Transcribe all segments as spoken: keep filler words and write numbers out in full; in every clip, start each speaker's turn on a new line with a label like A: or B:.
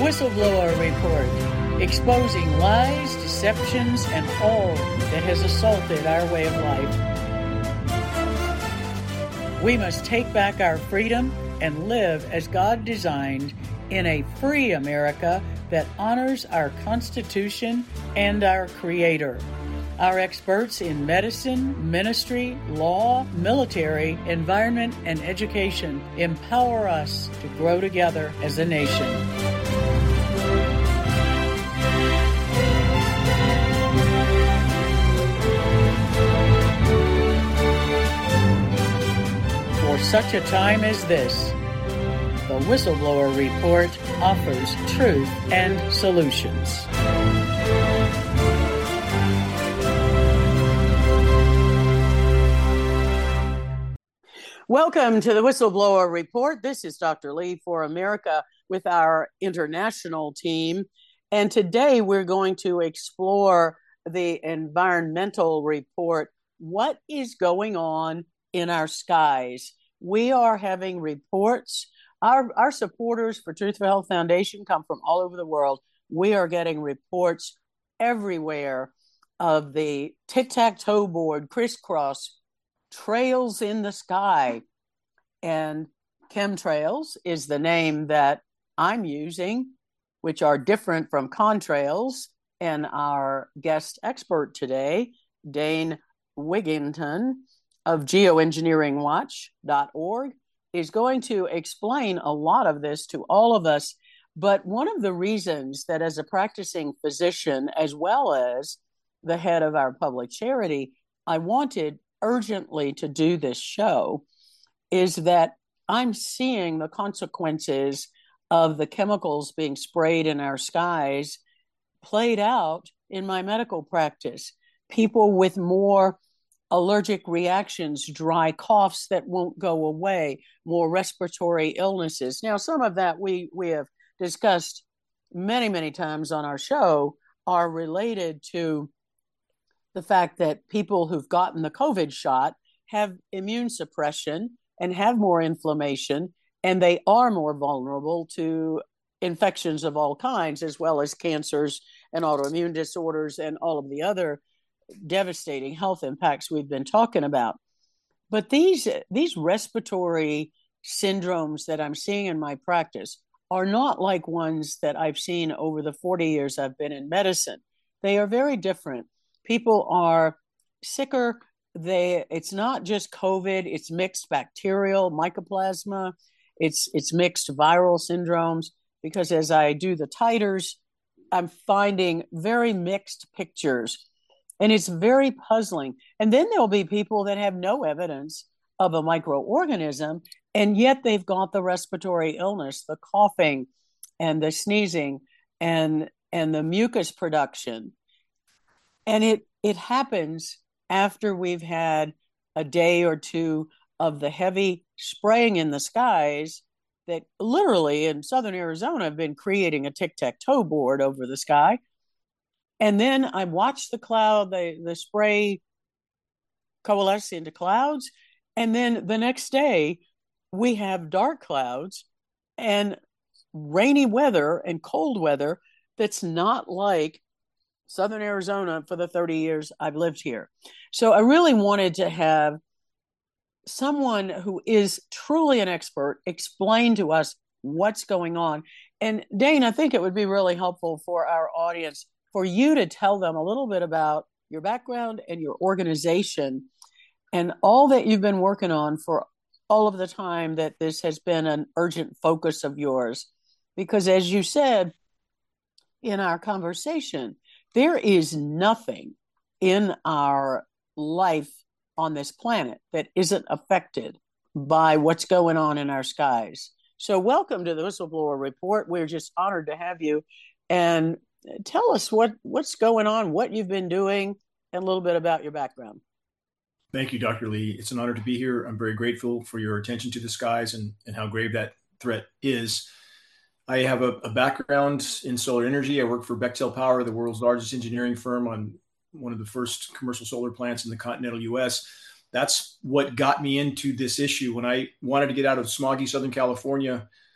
A: Whistleblower Report, exposing lies, deceptions, and all that has assaulted our way of life. We must take back our freedom and live as God designed in a free America that honors our Constitution and our Creator. Our experts in medicine, ministry, law, military, environment, and education empower us to grow together as a nation. For such a time as this, the Whistleblower Report offers truth and solutions. Welcome to the Whistleblower Report. This is Doctor Lee for America with our international team. And today we're going to explore the environmental report. What is going on in our skies? We are having reports. Our, our supporters for Truth for Health Foundation come from all over the world. We are getting reports everywhere of the tic-tac-toe board, crisscross, trails in the sky. And chemtrails is the name that I'm using, which are different from contrails. And our guest expert today, Dane Wigington of geoengineering watch dot org, is going to explain a lot of this to all of us. But one of the reasons that as a practicing physician, as well as the head of our public charity, I wanted urgently to do this show is that I'm seeing the consequences of the chemicals being sprayed in our skies played out in my medical practice. People with more allergic reactions, dry coughs that won't go away, more respiratory illnesses. Now, some of that we, we have discussed many, many times on our show are related to the fact that people who've gotten the COVID shot have immune suppression and have more inflammation, and they are more vulnerable to infections of all kinds, as well as cancers and autoimmune disorders and all of the other devastating health impacts we've been talking about. But these, these respiratory syndromes that I'm seeing in my practice are not like ones that I've seen over the forty years I've been in medicine. They are very different. People are sicker. They, it's not just COVID, it's mixed bacterial, mycoplasma, it's, it's mixed viral syndromes, because as I do the titers, I'm finding very mixed pictures. And it's very puzzling. And then there'll be people that have no evidence of a microorganism, and yet they've got the respiratory illness, the coughing and the sneezing and, and the mucus production. And it, it happens after we've had a day or two of the heavy spraying in the skies that literally in southern Arizona have been creating a tic-tac-toe board over the sky. And then I watch the cloud, the, the spray coalesce into clouds. And then the next day, we have dark clouds and rainy weather and cold weather that's not like southern Arizona for the thirty years I've lived here. So I really wanted to have someone who is truly an expert explain to us what's going on. And Dane, I think it would be really helpful for our audience for you to tell them a little bit about your background and your organization and all that you've been working on for all of the time that this has been an urgent focus of yours. Because as you said in our conversation, there is nothing in our life on this planet that isn't affected by what's going on in our skies. So welcome to the Whistleblower Report. We're just honored to have you. And tell us what, what's going on, what you've been doing, and a little bit about your background.
B: Thank you, Doctor Lee. It's an honor to be here. I'm very grateful for your attention to the skies and, and how grave that threat is. I have a, a background in solar energy. I work for Bechtel Power, the world's largest engineering firm, on one of the first commercial solar plants in the continental U S. That's what got me into this issue. When I wanted to get out of smoggy Southern California,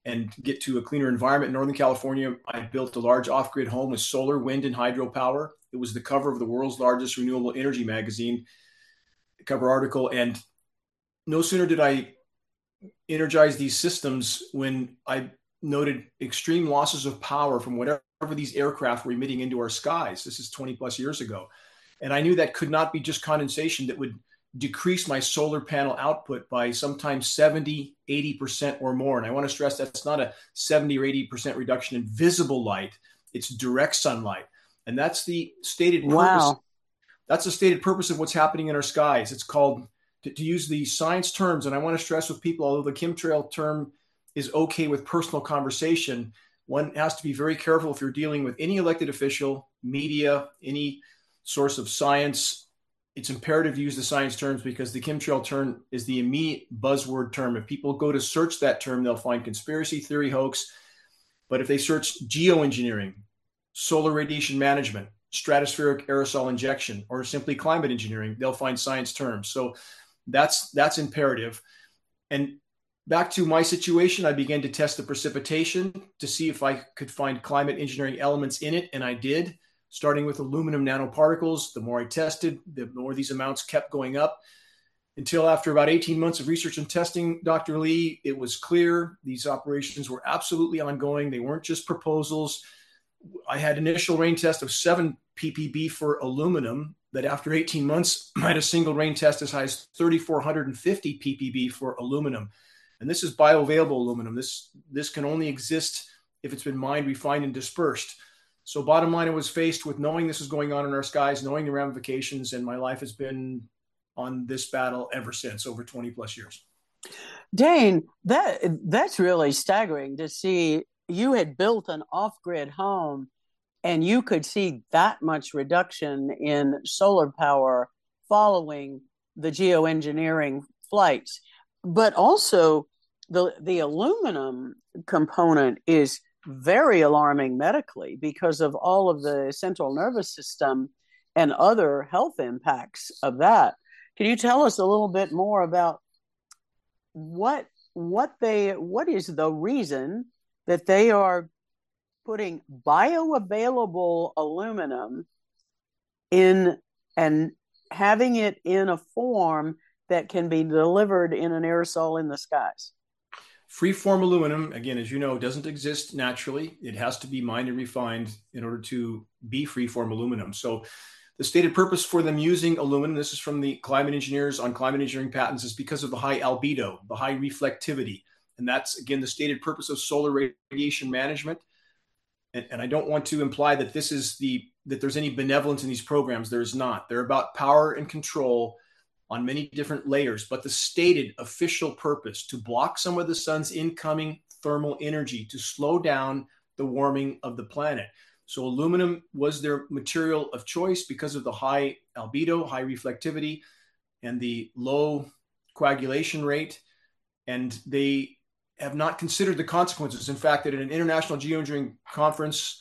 B: and get to a cleaner environment in Northern California, I built a large off-grid home with solar, wind, and hydropower. It was the cover of the world's largest renewable energy magazine, cover article. And no sooner did I energize these systems when I noted extreme losses of power from whatever these aircraft were emitting into our skies. This is twenty plus years ago. And I knew that could not be just condensation that would decrease my solar panel output by sometimes seventy, eighty percent or more. And I want to stress that's not a seventy or eighty percent reduction in visible light. It's direct sunlight. And that's the stated purpose.
A: Wow.
B: That's the stated purpose of what's happening in our skies. It's called, to, to use the science terms, and I want to stress with people, although the chemtrail term is okay with personal conversation, one has to be very careful if you're dealing with any elected official, media, any source of science. It's imperative to use the science terms because the chemtrail term is the immediate buzzword term. If people go to search that term, they'll find conspiracy theory, hoax. But if they search geoengineering, solar radiation management, stratospheric aerosol injection, or simply climate engineering, they'll find science terms. So that's that's imperative. And back to my situation, I began to test the precipitation to see if I could find climate engineering elements in it, and I did. Starting with aluminum nanoparticles, the more I tested, the more these amounts kept going up until after about eighteen months of research and testing, Doctor Lee, it was clear these operations were absolutely ongoing. They weren't just proposals. I had initial rain test of seven P P B for aluminum that after eighteen months, I had a single rain test as high as three thousand four hundred fifty P P B for aluminum. And this is bioavailable aluminum. This, this can only exist if it's been mined, refined, and dispersed. So bottom line, I was faced with knowing this was going on in our skies, knowing the ramifications, and my life has been on this battle ever since, over twenty plus years.
A: Dane, that that's really staggering to see. You had built an off-grid home and you could see that much reduction in solar power following the geoengineering flights. But also the the aluminum component is very alarming medically because of all of the central nervous system and other health impacts of that. Can you tell us a little bit more about what what they what is the reason that they are putting bioavailable aluminum in and having it in a form that can be delivered in an aerosol in the skies?
B: Free-form aluminum, again, as you know, doesn't exist naturally. It has to be mined and refined in order to be free-form aluminum. So the stated purpose for them using aluminum, this is from the climate engineers on climate engineering patents, is because of the high albedo, the high reflectivity. And that's, again, the stated purpose of solar radiation management. And, and I don't want to imply that this is the that there's any benevolence in these programs. There is not. They're about power and control on many different layers. But the stated official purpose to block some of the sun's incoming thermal energy, to slow down the warming of the planet. So aluminum was their material of choice because of the high albedo, high reflectivity, and the low coagulation rate. And they have not considered the consequences. In fact, at an international geoengineering conference,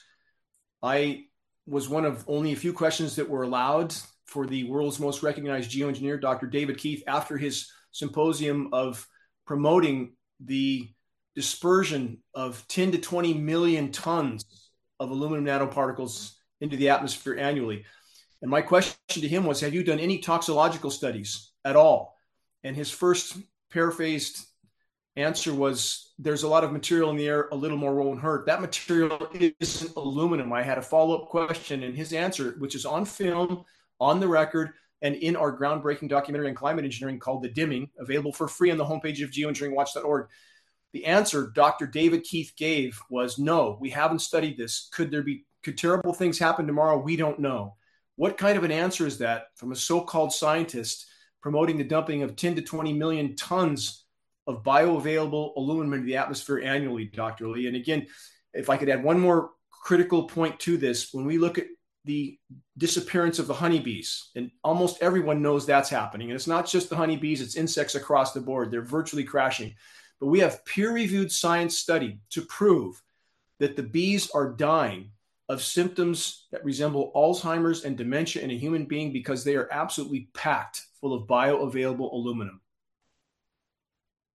B: I was one of only a few questions that were allowed for the world's most recognized geoengineer, Doctor David Keith, after his symposium of promoting the dispersion of ten to twenty million tons of aluminum nanoparticles into the atmosphere annually. And my question to him was, have you done any toxicological studies at all? And his first paraphrased answer was, there's a lot of material in the air, a little more won't hurt. That material isn't aluminum. I had a follow-up question, and his answer, which is on film, on the record, and in our groundbreaking documentary on climate engineering called The Dimming, available for free on the homepage of geoengineering watch dot org. The answer Doctor David Keith gave was, no, we haven't studied this. Could there be, could terrible things happen tomorrow? We don't know. What kind of an answer is that from a so-called scientist promoting the dumping of ten to twenty million tons of bioavailable aluminum into the atmosphere annually, Doctor Lee? And again, if I could add one more critical point to this, when we look at the disappearance of the honeybees, and almost everyone knows that's happening. And it's not just the honeybees, it's insects across the board. They're virtually crashing. But we have peer-reviewed science study to prove that the bees are dying of symptoms that resemble Alzheimer's and dementia in a human being because they are absolutely packed full of bioavailable aluminum.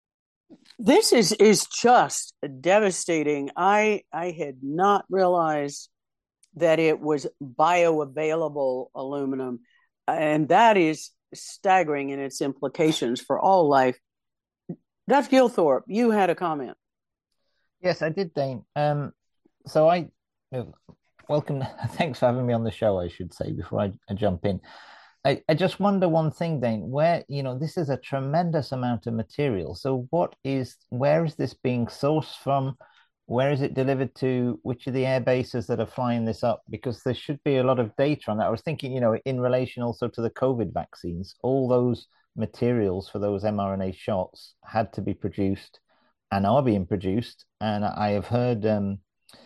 A: This is is just devastating. I I had not realized that it was bioavailable aluminum, and that is staggering in its implications for all life. Doctor Gilthorpe, you had a comment.
C: Yes, I did, Dane. Um, so I uh, welcome. Thanks for having me on the show, I should say, before I, I jump in. I, I just wonder one thing, Dane, where, you know, this is a tremendous amount of material. So what is, where is this being sourced from? Where is it delivered to? Which of the air bases that are flying this up? Because there should be a lot of data on that. I was thinking, you know, in relation also to the COVID vaccines, all those materials for those mRNA shots had to be produced and are being produced. And I have heard um,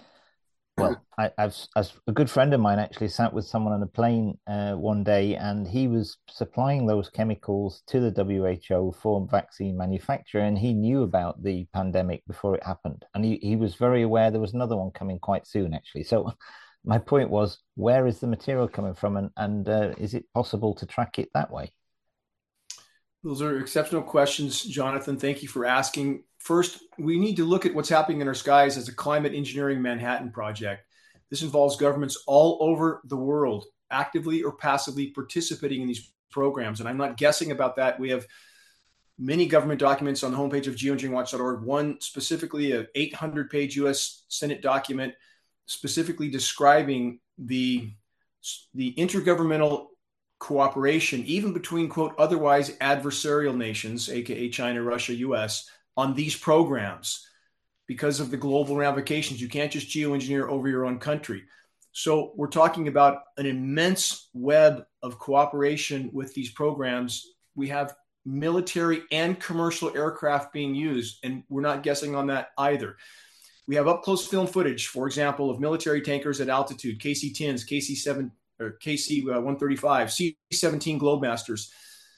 C: well, I, I've as a good friend of mine actually sat with someone on a plane uh, one day, and he was supplying those chemicals to the W H O for vaccine manufacture, and he knew about the pandemic before it happened, and he, he was very aware there was another one coming quite soon, actually. So, my point was, where is the material coming from, and and uh, is it possible to track it that way?
B: Those are exceptional questions, Jonathan. Thank you for asking. First, we need to look at what's happening in our skies as a climate engineering Manhattan project. This involves governments all over the world actively or passively participating in these programs. And I'm not guessing about that. We have many government documents on the homepage of geoengineering watch dot org. One specifically, an eight hundred page U S Senate document specifically describing the, the intergovernmental cooperation, even between, quote, otherwise adversarial nations, aka China, Russia, U S, on these programs because of the global ramifications. You can't just geoengineer over your own country. So we're talking about an immense web of cooperation with these programs. We have military and commercial aircraft being used, and we're not guessing on that either. We have up close film footage, for example, of military tankers at altitude, K C tens, K C seven, or K C one thirty-five, C seventeen Globemasters.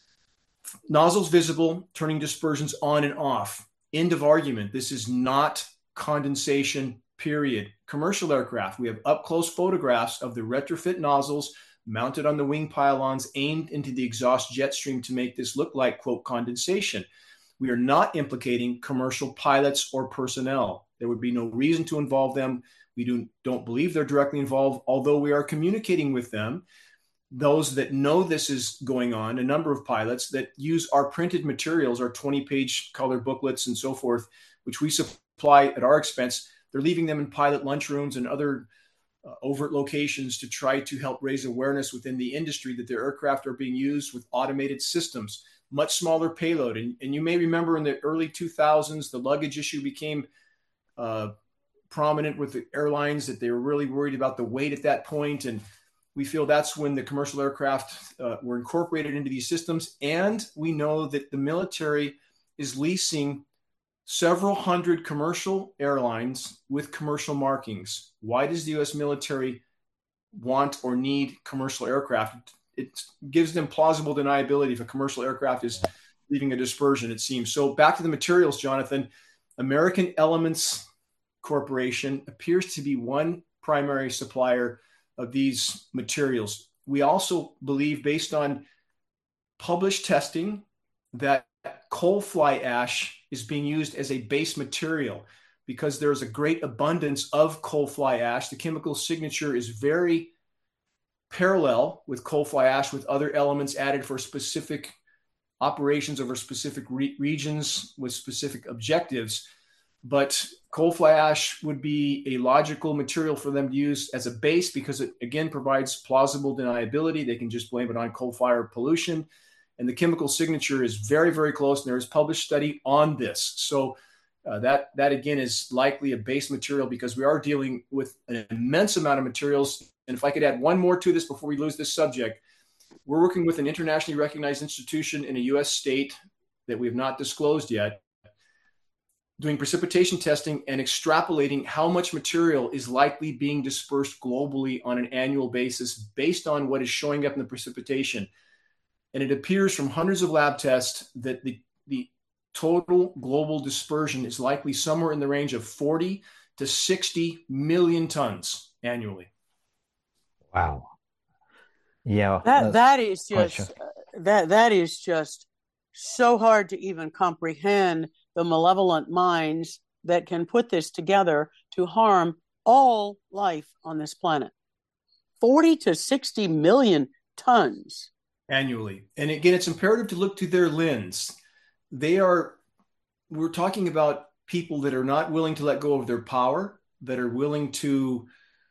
B: Nozzles visible, turning dispersions on and off. End of argument. This is not condensation, period. Commercial aircraft, we have up-close photographs of the retrofit nozzles mounted on the wing pylons aimed into the exhaust jet stream to make this look like, quote, condensation. We are not implicating commercial pilots or personnel. There would be no reason to involve them. We do, don't believe they're directly involved, although we are communicating with them. Those that know this is going on, a number of pilots that use our printed materials, our twenty page color booklets and so forth, which we supply at our expense, they're leaving them in pilot lunchrooms and other uh, overt locations to try to help raise awareness within the industry that their aircraft are being used with automated systems, much smaller payload. And, and you may remember in the early two thousands, the luggage issue became uh, prominent with the airlines, that they were really worried about the weight at that point. And we feel that's when the commercial aircraft uh, were incorporated into these systems. And we know that the military is leasing several hundred commercial airlines with commercial markings. Why does the U S military want or need commercial aircraft? It gives them plausible deniability if a commercial aircraft is leaving a dispersion, it seems. So back to the materials, Jonathan. American Elements Corporation appears to be one primary supplier of these materials. We also believe, based on published testing, that coal fly ash is being used as a base material because there's a great abundance of coal fly ash. The chemical signature is very parallel with coal fly ash, with other elements added for specific operations over specific re- regions with specific objectives. But coal fly ash would be a logical material for them to use as a base because it, again, provides plausible deniability. They can just blame it on coal fire pollution. And the chemical signature is very, very close. And there is published study on this. So uh, that, that, again, is likely a base material because we are dealing with an immense amount of materials. And if I could add one more to this before we lose this subject, we're working with an internationally recognized institution in a U S state that we have not disclosed yet, doing precipitation testing and extrapolating how much material is likely being dispersed globally on an annual basis based on what is showing up in the precipitation. And it appears from hundreds of lab tests that the, the total global dispersion is likely somewhere in the range of forty to sixty million tons annually.
C: Wow. Yeah,
A: That that is
C: quite sure.
A: just uh, that that is just so hard to even comprehend. the malevolent minds that can put this together to harm all life on this planet. forty to sixty million tons
B: annually. And again, it's imperative to look through their lens. They are, we're talking about people that are not willing to let go of their power, that are willing to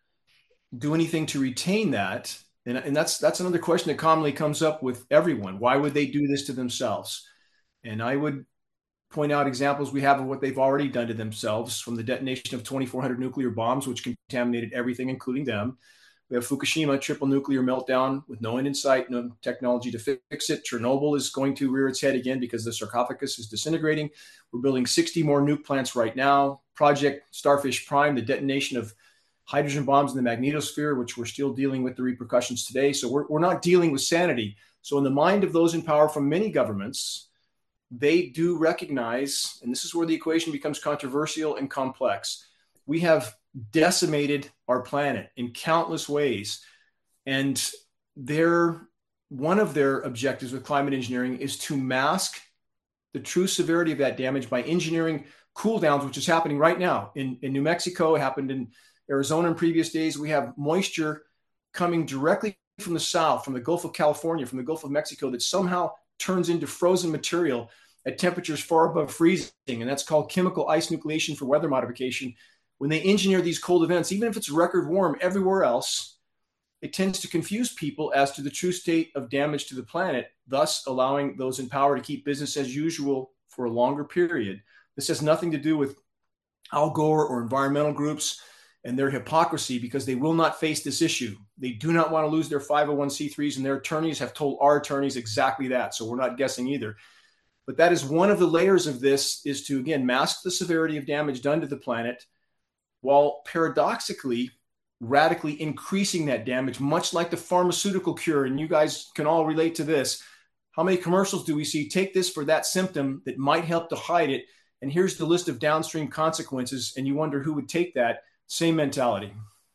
B: do anything to retain that. And, and that's that's another question that commonly comes up with everyone. Why would they do this to themselves? And I would point out examples we have of what they've already done to themselves, from the detonation of twenty-four hundred nuclear bombs, which contaminated everything, including them. We have Fukushima, triple nuclear meltdown with no end in sight, no technology to fix it. Chernobyl is going to rear its head again because the sarcophagus is disintegrating. We're building sixty more nuke plants right now. Project Starfish Prime, the detonation of hydrogen bombs in the magnetosphere, which we're still dealing with the repercussions today. So we're, we're not dealing with sanity. So in the mind of those in power from many governments, they do recognize, and this is where the equation becomes controversial and complex, we have decimated our planet in countless ways. And their, one of their objectives with climate engineering is to mask the true severity of that damage by engineering cool downs, which is happening right now in, in New Mexico. It happened in Arizona in previous days. We have moisture coming directly from the south, from the Gulf of California, from the Gulf of Mexico, that somehow turns into frozen material at temperatures far above freezing. And that's called chemical ice nucleation for weather modification. When they engineer these cold events, even if it's record warm everywhere else, it tends to confuse people as to the true state of damage to the planet, thus allowing those in power to keep business as usual for a longer period. This has nothing to do with Al Gore or environmental groups and their hypocrisy, because they will not face this issue. They do not want to lose their five oh one c threes, and their attorneys have told our attorneys exactly that. So we're not guessing either. But that is one of the layers of this, is to, again, mask the severity of damage done to the planet, while paradoxically radically increasing that damage, much like the pharmaceutical cure. And you guys can all relate to this. How many commercials do we see? Take this for that symptom that might help to hide it, and here's the list of downstream consequences, and you wonder who would take that. Same mentality.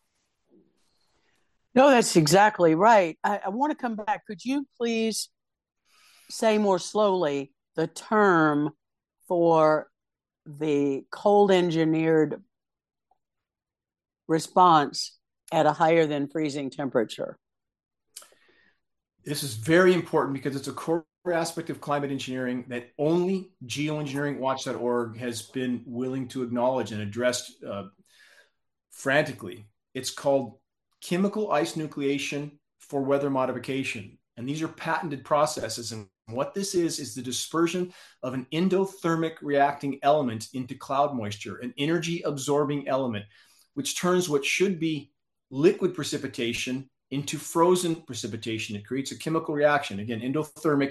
A: No, that's exactly right. I, I want to come back. Could you please say more slowly the term for the cold engineered response at a higher than freezing temperature?
B: This is very important because it's a core aspect of climate engineering that only geoengineering watch dot org has been willing to acknowledge and address uh, frantically. It's called chemical ice nucleation for weather modification. And these are patented processes. And what this is, is the dispersion of an endothermic reacting element into cloud moisture, an energy absorbing element, which turns what should be liquid precipitation into frozen precipitation. It creates a chemical reaction, again, endothermic.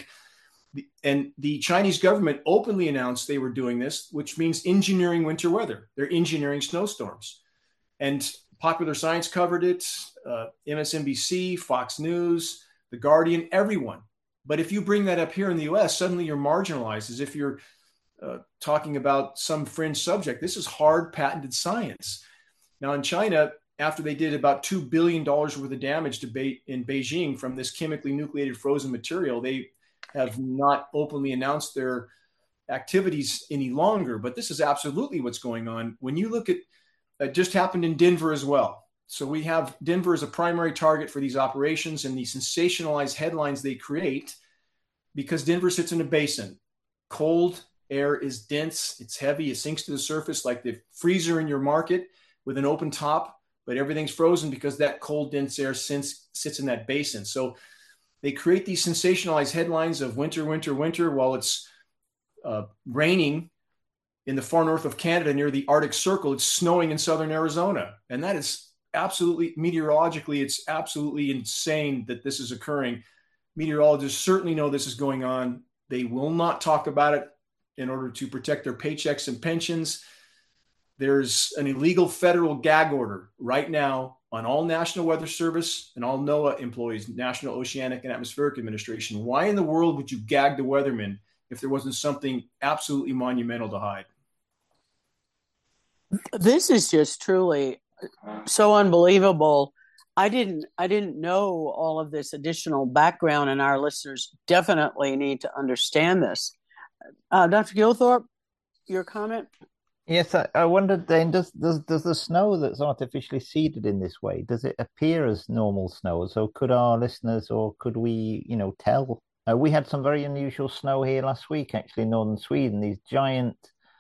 B: And the Chinese government openly announced they were doing this, which means engineering winter weather. They're engineering snowstorms. And Popular Science covered it, uh, M S N B C, Fox News, The Guardian, everyone. But if you bring that up here in the U S, suddenly you're marginalized, as if you're uh, talking about some fringe subject. This is hard patented science. Now in China, after they did about two billion dollars worth of damage to Be- in Beijing from this chemically nucleated frozen material, they have not openly announced their activities any longer. But this is absolutely what's going on. When you look at That just happened in Denver as well. So we have Denver as a primary target for these operations and the sensationalized headlines they create, because Denver sits in a basin. Cold air is dense, it's heavy, it sinks to the surface like the freezer in your market with an open top, but everything's frozen because that cold, dense air sits, sits in that basin. So they create these sensationalized headlines of winter, winter, winter, while it's uh, raining in the far north of Canada near the Arctic Circle. It's snowing in southern Arizona. And that is absolutely, meteorologically, it's absolutely insane that this is occurring. Meteorologists certainly know this is going on. They will not talk about it in order to protect their paychecks and pensions. There's an illegal federal gag order right now on all National Weather Service and all NOAA employees, National Oceanic and Atmospheric Administration. Why in the world would you gag the weathermen if there wasn't something absolutely monumental to hide?
A: This is just truly so unbelievable. I didn't I didn't know all of this additional background, and our listeners definitely need to understand this. Uh, Doctor Gilthorpe? your comment?
C: Yes, I, I wondered then, does, does does the snow that's artificially seeded in this way, does it appear as normal snow? So could our listeners or could we, you know, tell? Uh, we had some very unusual snow here last week, actually, in northern Sweden, these giant,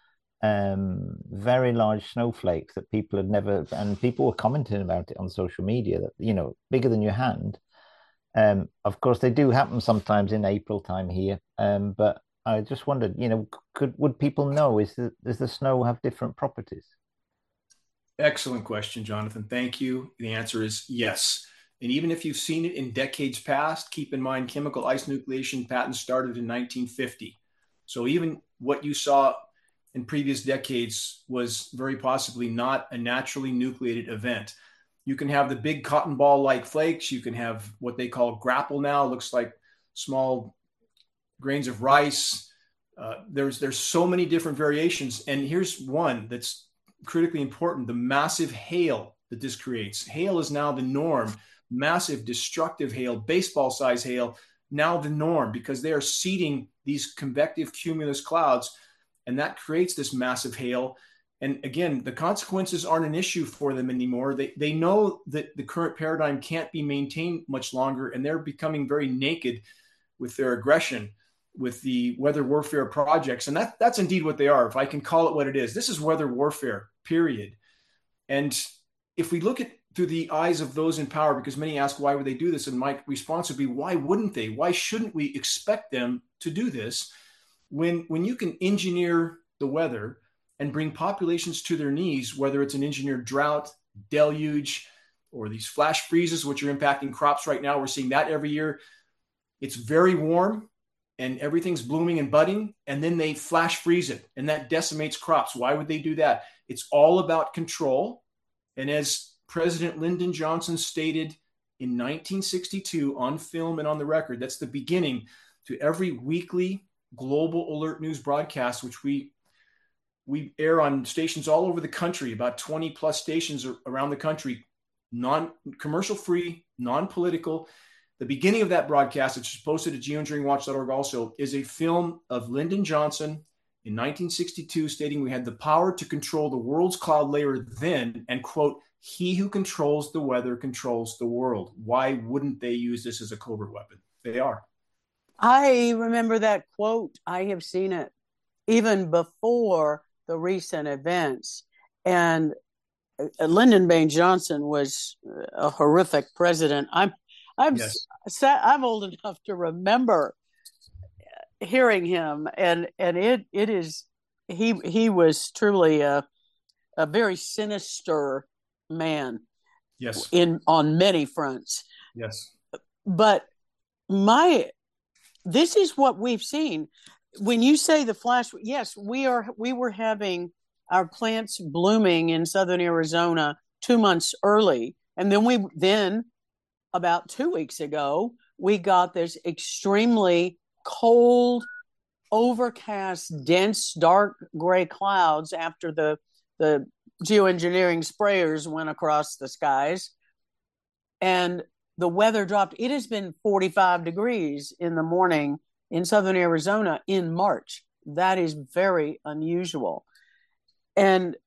C: um, very large snowflakes that people had never, and people were commenting about it on social media that, you know, bigger than your hand. Um, of course, they do happen sometimes in April time here, um, but I just wondered, you know, could would people know is the, does the snow have different properties?
B: Excellent question, Jonathan. Thank you. The answer is yes. And even if you've seen it in decades past, keep in mind chemical ice nucleation patents started in nineteen fifty. So even what you saw in previous decades was very possibly not a naturally nucleated event. You can have the big cotton ball like flakes. You can have what they call grapple now. It looks like small grains of rice. Uh, there's there's so many different variations. And here's one that's critically important: the massive hail that this creates. Hail is now the norm. Massive destructive hail, baseball size hail, now the norm because they are seeding these convective cumulus clouds, and that creates this massive hail. And again, the consequences aren't an issue for them anymore. They they know that the current paradigm can't be maintained much longer, and they're becoming very naked with their aggression, with the weather warfare projects. And that that's indeed what they are, if I can call it what it is. This is weather warfare, period. And if we look at through the eyes of those in power, because many ask, why would they do this? And my response would be, why wouldn't they? Why shouldn't we expect them to do this? When, when you can engineer the weather and bring populations to their knees, whether it's an engineered drought, deluge, or these flash freezes, which are impacting crops right now, we're seeing that every year. It's very warm and everything's blooming and budding, and then they flash freeze it, and that decimates crops. Why would they do that? It's all about control. And as President Lyndon Johnson stated in nineteen sixty-two on film and on the record, that's the beginning to every weekly global alert news broadcast, which we we air on stations all over the country, about twenty plus stations around the country, non-commercial free, non-political. The beginning of that broadcast, which is posted at geoengineering watch dot org also, is a film of Lyndon Johnson in nineteen sixty-two stating we had the power to control the world's cloud layer then, and quote, he who controls the weather controls the world. Why wouldn't they use this as a covert weapon? They are.
A: I remember that quote. I have seen it even before the recent events. And Lyndon Baines Johnson was a horrific president. I'm I'm
B: yes.
A: I'm old enough to remember hearing him, and and it it is he he was truly a a very sinister man.
B: Yes.
A: In on many fronts.
B: Yes.
A: But my this is what we've seen. When you say the flash, yes, we are we were having our plants blooming in southern Arizona two months early, and then we then about two weeks ago we got this extremely cold, overcast, dense, dark gray clouds after the the geoengineering sprayers went across the skies, and the weather dropped. It has been forty-five degrees in the morning in southern Arizona in March. That is very unusual. And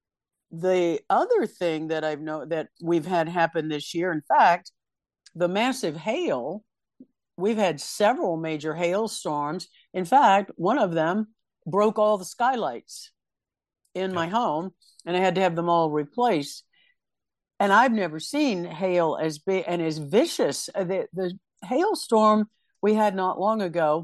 A: the other thing that I've known that we've had happen this year, in fact, the massive hail, we've had several major hailstorms. In fact, one of them broke all the skylights in my home, and I had to have them all replaced. And I've never seen hail as big and as vicious. The, the hailstorm we had not long ago,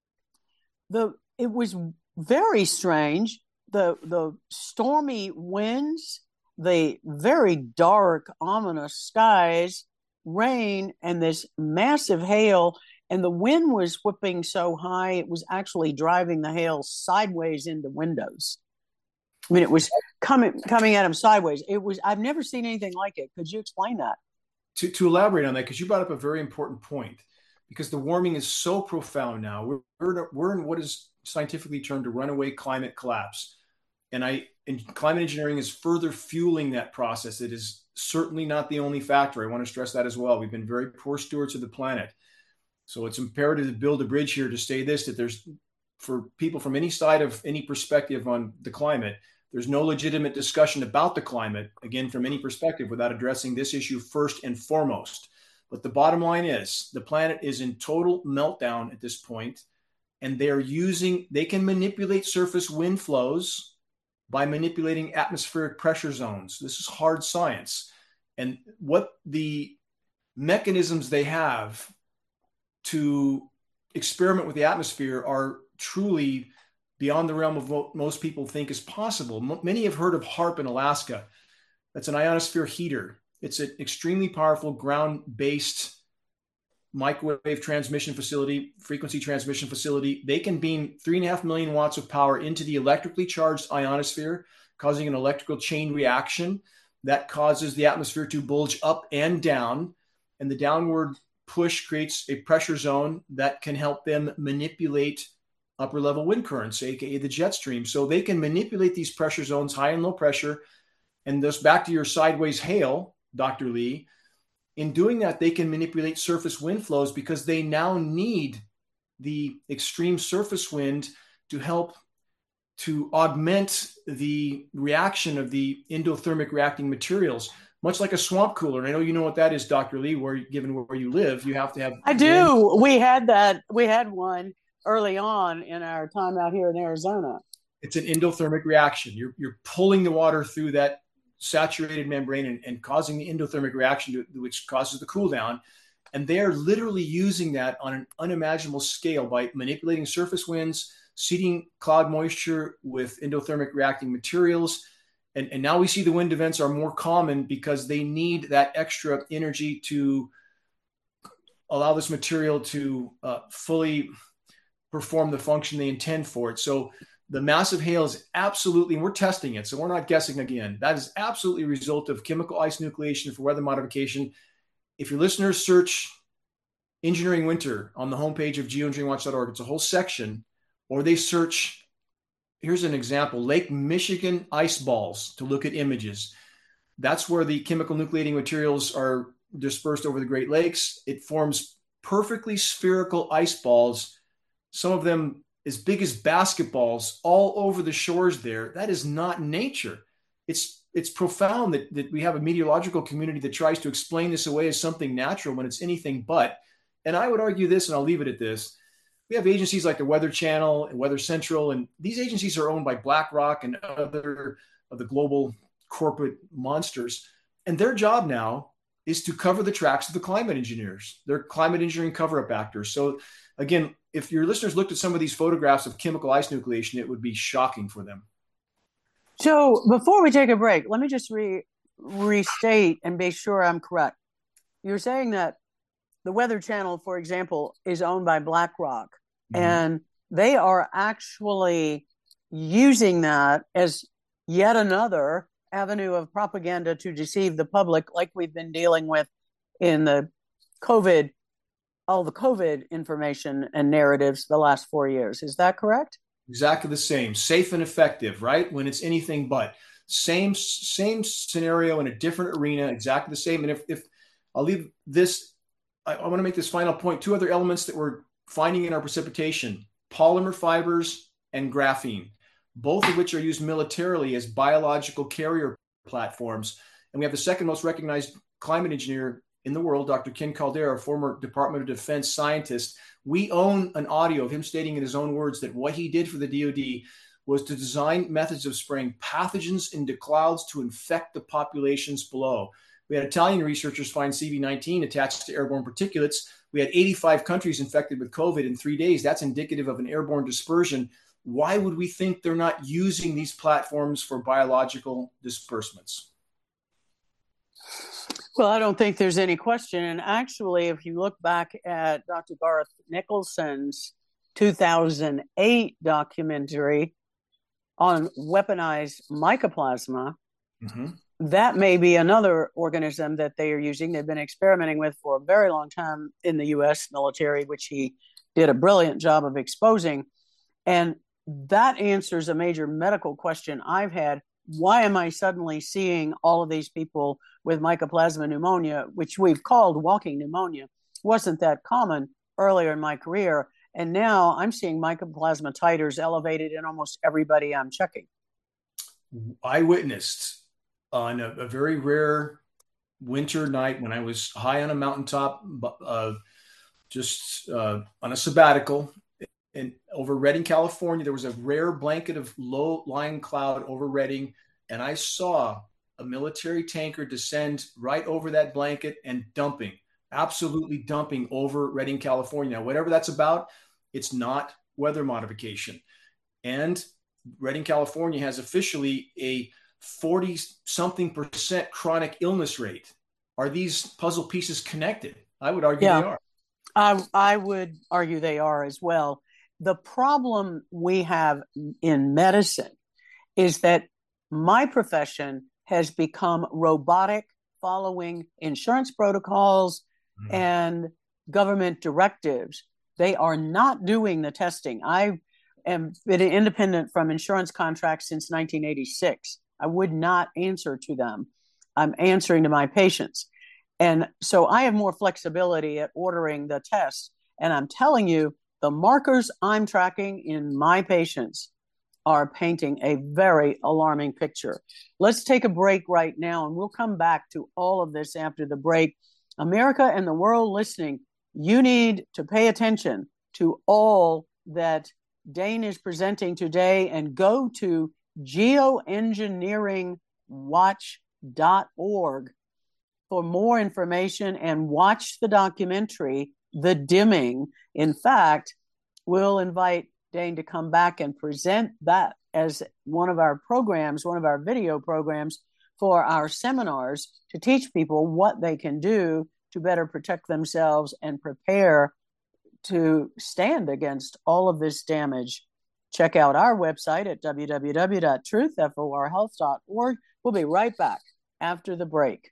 A: the it was very strange. The the stormy winds, the very dark, ominous skies, rain, and this massive hail. And the wind was whipping so high, it was actually driving the hail sideways into windows. I mean, it was coming coming at him sideways. It was I've never seen anything like it. Could you explain that?
B: To, to elaborate on that, because you brought up a very important point, because the warming is so profound now. We're, we're, we're in what is scientifically termed a runaway climate collapse. And I and climate engineering is further fueling that process. It is certainly not the only factor. I want to stress that as well. We've been very poor stewards of the planet. So it's imperative to build a bridge here to say this, that there's for people from any side of any perspective on the climate. There's no legitimate discussion about the climate, again, from any perspective, without addressing this issue first and foremost. But the bottom line is the planet is in total meltdown at this point, and they're using, they can manipulate surface wind flows by manipulating atmospheric pressure zones. This is hard science. And what the mechanisms they have to experiment with the atmosphere are truly beyond the realm of what most people think is possible. M- many have heard of HAARP in Alaska. That's an ionosphere heater. It's an extremely powerful ground-based microwave transmission facility, frequency transmission facility. They can beam three and a half million watts of power into the electrically charged ionosphere, causing an electrical chain reaction that causes the atmosphere to bulge up and down. And the downward push creates a pressure zone that can help them manipulate upper level wind currents, aka the jet stream. So they can manipulate these pressure zones, high and low pressure. And thus, back to your sideways hail, Doctor Lee, in doing that, they can manipulate surface wind flows because they now need the extreme surface wind to help to augment the reaction of the endothermic reacting materials, much like a swamp cooler. And I know you know what that is, Doctor Lee, where given where you live, you have to have.
A: I do. Wind. We had that. We had one early on in our time out here in Arizona.
B: It's an endothermic reaction. You're, you're pulling the water through that saturated membrane and, and causing the endothermic reaction, to, which causes the cool down. And they are literally using that on an unimaginable scale by manipulating surface winds, seeding cloud moisture with endothermic reacting materials. And, and now we see the wind events are more common because they need that extra energy to allow this material to uh, fully perform the function they intend for it. So the massive hail is absolutely, and we're testing it, so we're not guessing again. That is absolutely a result of chemical ice nucleation for weather modification. If your listeners search engineering winter on the homepage of geoengineering watch dot org, it's a whole section, or they search, here's an example, Lake Michigan ice balls to look at images. That's where the chemical nucleating materials are dispersed over the Great Lakes. It forms perfectly spherical ice balls, some of them as big as basketballs all over the shores there. That is not nature. It's it's profound that, that we have a meteorological community that tries to explain this away as something natural when it's anything but. And I would argue this, and I'll leave it at this. We have agencies like the Weather Channel and Weather Central, and these agencies are owned by BlackRock and other of the global corporate monsters. And their job now is to cover the tracks of the climate engineers. They're climate engineering cover-up actors. So again, if your listeners looked at some of these photographs of chemical ice nucleation, it would be shocking for them.
A: So before we take a break, let me just re- restate and be sure I'm correct. You're saying that the Weather Channel, for example, is owned by BlackRock, mm-hmm. and they are actually using that as yet another avenue of propaganda to deceive the public, like we've been dealing with in the COVID, all the COVID information and narratives the last four years. Is that correct?
B: Exactly the same. Safe and effective, right? When it's anything but. Same same scenario in a different arena, exactly the same. And if, if I'll leave this, I, I want to make this final point. Two other elements that we're finding in our precipitation, polymer fibers and graphene, both of which are used militarily as biological carrier platforms. And we have the second most recognized climate engineer in the world, Doctor Ken Caldeira, former Department of Defense scientist. We own an audio of him stating in his own words that what he did for the D O D was to design methods of spraying pathogens into clouds to infect the populations below. We had Italian researchers find C V nineteen attached to airborne particulates. We had eighty-five countries infected with COVID in three days. That's indicative of an airborne dispersion. Why would we think they're not using these platforms for biological disbursements?
A: Well, I don't think there's any question. And actually, if you look back at Doctor Garth Nicholson's two thousand eight documentary on weaponized mycoplasma, mm-hmm. that may be another organism that they are using. They've been experimenting with for a very long time in the U S military, which he did a brilliant job of exposing. And that answers a major medical question I've had. Why am I suddenly seeing all of these people with mycoplasma pneumonia, which we've called walking pneumonia? Wasn't that common earlier in my career. And now I'm seeing mycoplasma titers elevated in almost everybody I'm checking.
B: I witnessed on a, a very rare winter night when I was high on a mountaintop, uh, just uh, on a sabbatical, and over Redding, California, there was a rare blanket of low-lying cloud over Redding, and I saw a military tanker descend right over that blanket and dumping, absolutely dumping over Redding, California. Now, whatever that's about, it's not weather modification. And Redding, California has officially a forty-something percent chronic illness rate. Are these puzzle pieces connected? I would argue
A: yeah,
B: they are.
A: I, I would argue they are as well. The problem we have in medicine is that my profession has become robotic, following insurance protocols mm. and government directives. They are not doing the testing. I am been independent from insurance contracts since nineteen eighty-six. I would not answer to them. I'm answering to my patients. And so I have more flexibility at ordering the test. And I'm telling you, the markers I'm tracking in my patients are painting a very alarming picture. Let's take a break right now, and we'll come back to all of this after the break. America and the world listening, you need to pay attention to all that Dane is presenting today, and go to geoengineering watch dot org for more information and watch the documentary, The Dimming. In fact, we'll invite Dane to come back and present that as one of our programs, one of our video programs for our seminars, to teach people what they can do to better protect themselves and prepare to stand against all of this damage. Check out our website at w w w dot truth for health dot org. We'll be right back after the break.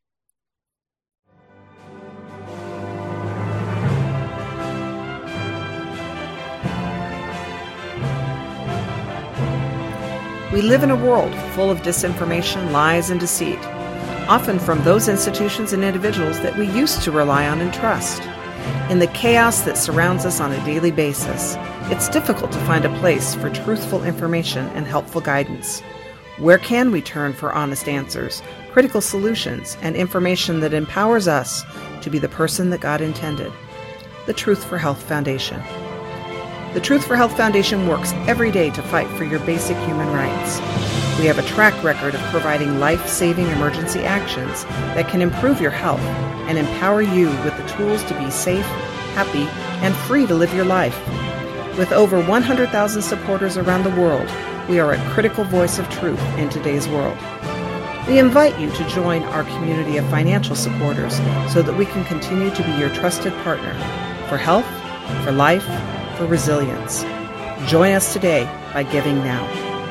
D: We live in a world full of disinformation, lies, and deceit, often from those institutions and individuals that we used to rely on and trust. In the chaos that surrounds us on a daily basis, it's difficult to find a place for truthful information and helpful guidance. Where can we turn for honest answers, critical solutions, and information that empowers us to be the person that God intended? The Truth for Health Foundation. The Truth for Health Foundation works every day to fight for your basic human rights. We have a track record of providing life-saving emergency actions that can improve your health and empower you with the tools to be safe, happy, and free to live your life. With over one hundred thousand supporters around the world, we are a critical voice of truth in today's world. We invite you to join our community of financial supporters so that we can continue to be your trusted partner for health, for life, for resilience. Join us today by giving now.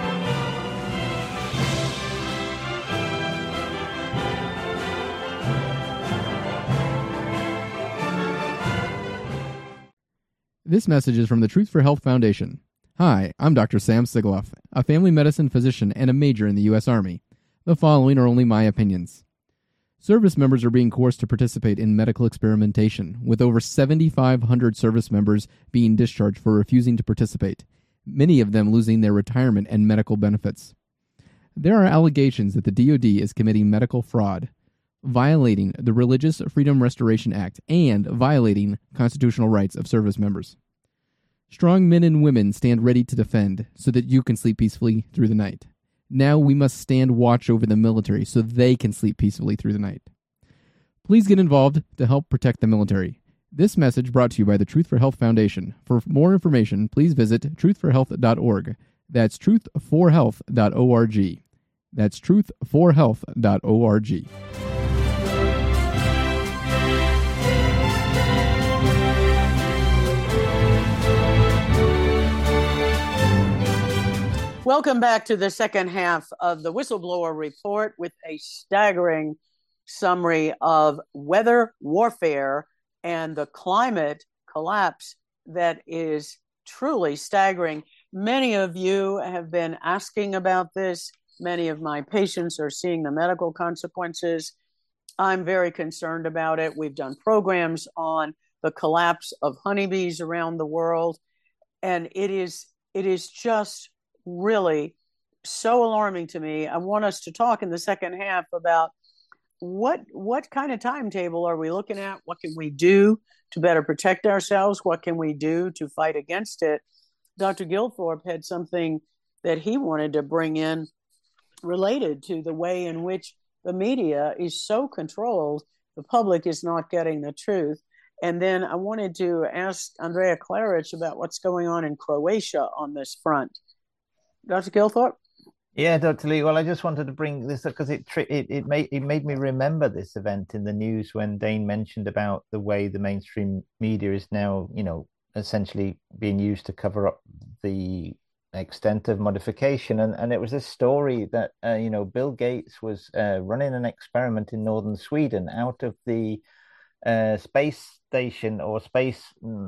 E: This message is from the Truth for Health Foundation. Hi, I'm Doctor Sam Sigloff, a family medicine physician and a major in the U S Army. The following are only my opinions. Service members are being coerced to participate in medical experimentation, with over seventy-five hundred service members being discharged for refusing to participate, many of them losing their retirement and medical benefits. There are allegations that the D O D is committing medical fraud, violating the Religious Freedom Restoration Act, and violating constitutional rights of service members. Strong men and women stand ready to defend so that you can sleep peacefully through the night. Now we must stand watch over the military so they can sleep peacefully through the night. Please get involved to help protect the military. This message brought to you by the Truth for Health Foundation. For more information, please visit truth for health dot org. That's truth for health dot org. That's truth for health dot org.
A: Welcome back to the second half of the Whistleblower Report with a staggering summary of weather warfare and the climate collapse that is truly staggering. Many of you have been asking about this. Many of my patients are seeing the medical consequences. I'm very concerned about it. We've done programs on the collapse of honeybees around the world. and it is it is just really so alarming to me. I want us to talk in the second half about what what kind of timetable are we looking at? What can we do to better protect ourselves? What can we do to fight against it? Doctor Gilthorpe had something that he wanted to bring in related to the way in which the media is so controlled, the public is not getting the truth. And then I wanted to ask Andrea Klaric about what's going on in Croatia on this front. Doctor Gilthorpe?
C: Yeah, Doctor Lee. Well, I just wanted to bring this up because it, it it made it made me remember this event in the news when Dane mentioned about the way the mainstream media is now, you know, essentially being used to cover up the extent of modification. And and it was this story that uh, you know, Bill Gates was uh, running an experiment in northern Sweden out of the uh, space station or space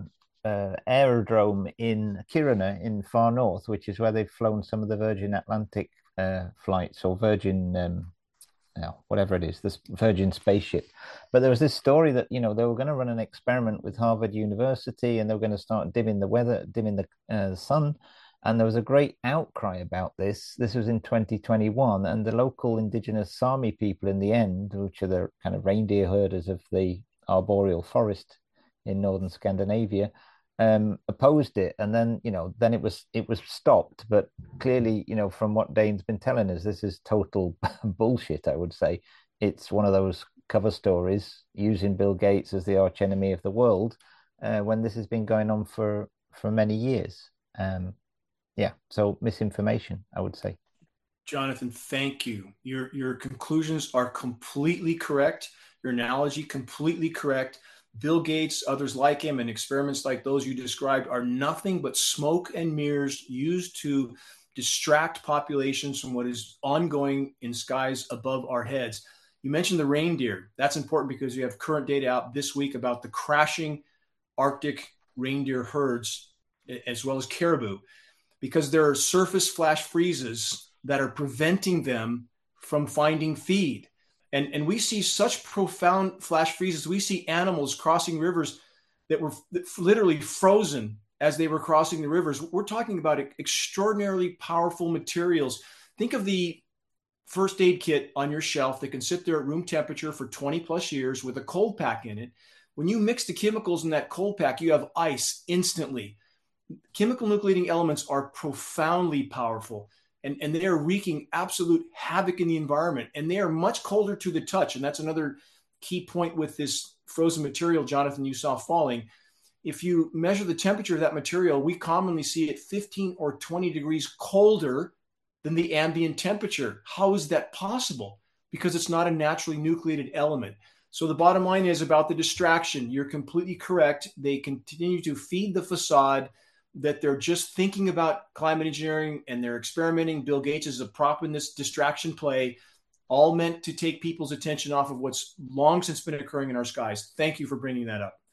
C: uh, aerodrome in Kiruna in far north, which is where they've flown some of the Virgin Atlantic uh, flights or Virgin, um, you know, whatever it is, this Virgin spaceship. But there was this story that, you know, they were going to run an experiment with Harvard University and they were going to start dimming the weather, dimming the, uh, the sun. And there was a great outcry about this. This was in twenty twenty-one, and the local indigenous Sami people in the end, which are the kind of reindeer herders of the arboreal forest in northern Scandinavia, um, opposed it. And then, you know, then it was it was stopped. But clearly, you know, from what Dane's been telling us, this is total bullshit, I would say. It's one of those cover stories using Bill Gates as the archenemy of the world uh, when this has been going on for, for many years. Um, Yeah, so misinformation, I would say.
B: Jonathan, thank you. Your your conclusions are completely correct. Your analogy completely correct. Bill Gates, others like him, and experiments like those you described are nothing but smoke and mirrors used to distract populations from what is ongoing in skies above our heads. You mentioned the reindeer. That's important because you have current data out this week about the crashing Arctic reindeer herds, as well as caribou, because there are surface flash freezes that are preventing them from finding feed. And, and we see such profound flash freezes. We see animals crossing rivers that were literally frozen as they were crossing the rivers. We're talking about extraordinarily powerful materials. Think of the first aid kit on your shelf that can sit there at room temperature for twenty plus years with a cold pack in it. When you mix the chemicals in that cold pack, you have ice instantly. Chemical nucleating elements are profoundly powerful, and, and they are wreaking absolute havoc in the environment, and they are much colder to the touch. And that's another key point with this frozen material, Jonathan, you saw falling. If you measure the temperature of that material, we commonly see it fifteen or twenty degrees colder than the ambient temperature. How is that possible? Because it's not a naturally nucleated element. So the bottom line is about the distraction. You're completely correct. They continue to feed the facade that they're just thinking about climate engineering and they're experimenting. Bill Gates is a prop in this distraction play, all meant to take people's attention off of what's long since been occurring in our skies. Thank you for bringing that up.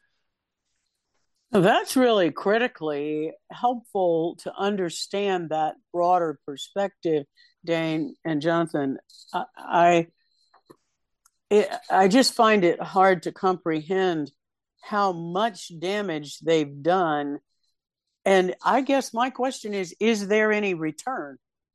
A: That's really critically helpful to understand that broader perspective, Dane and Jonathan. I, I, it, I just find it hard to comprehend how much damage they've done. And I guess my question is, is there any return?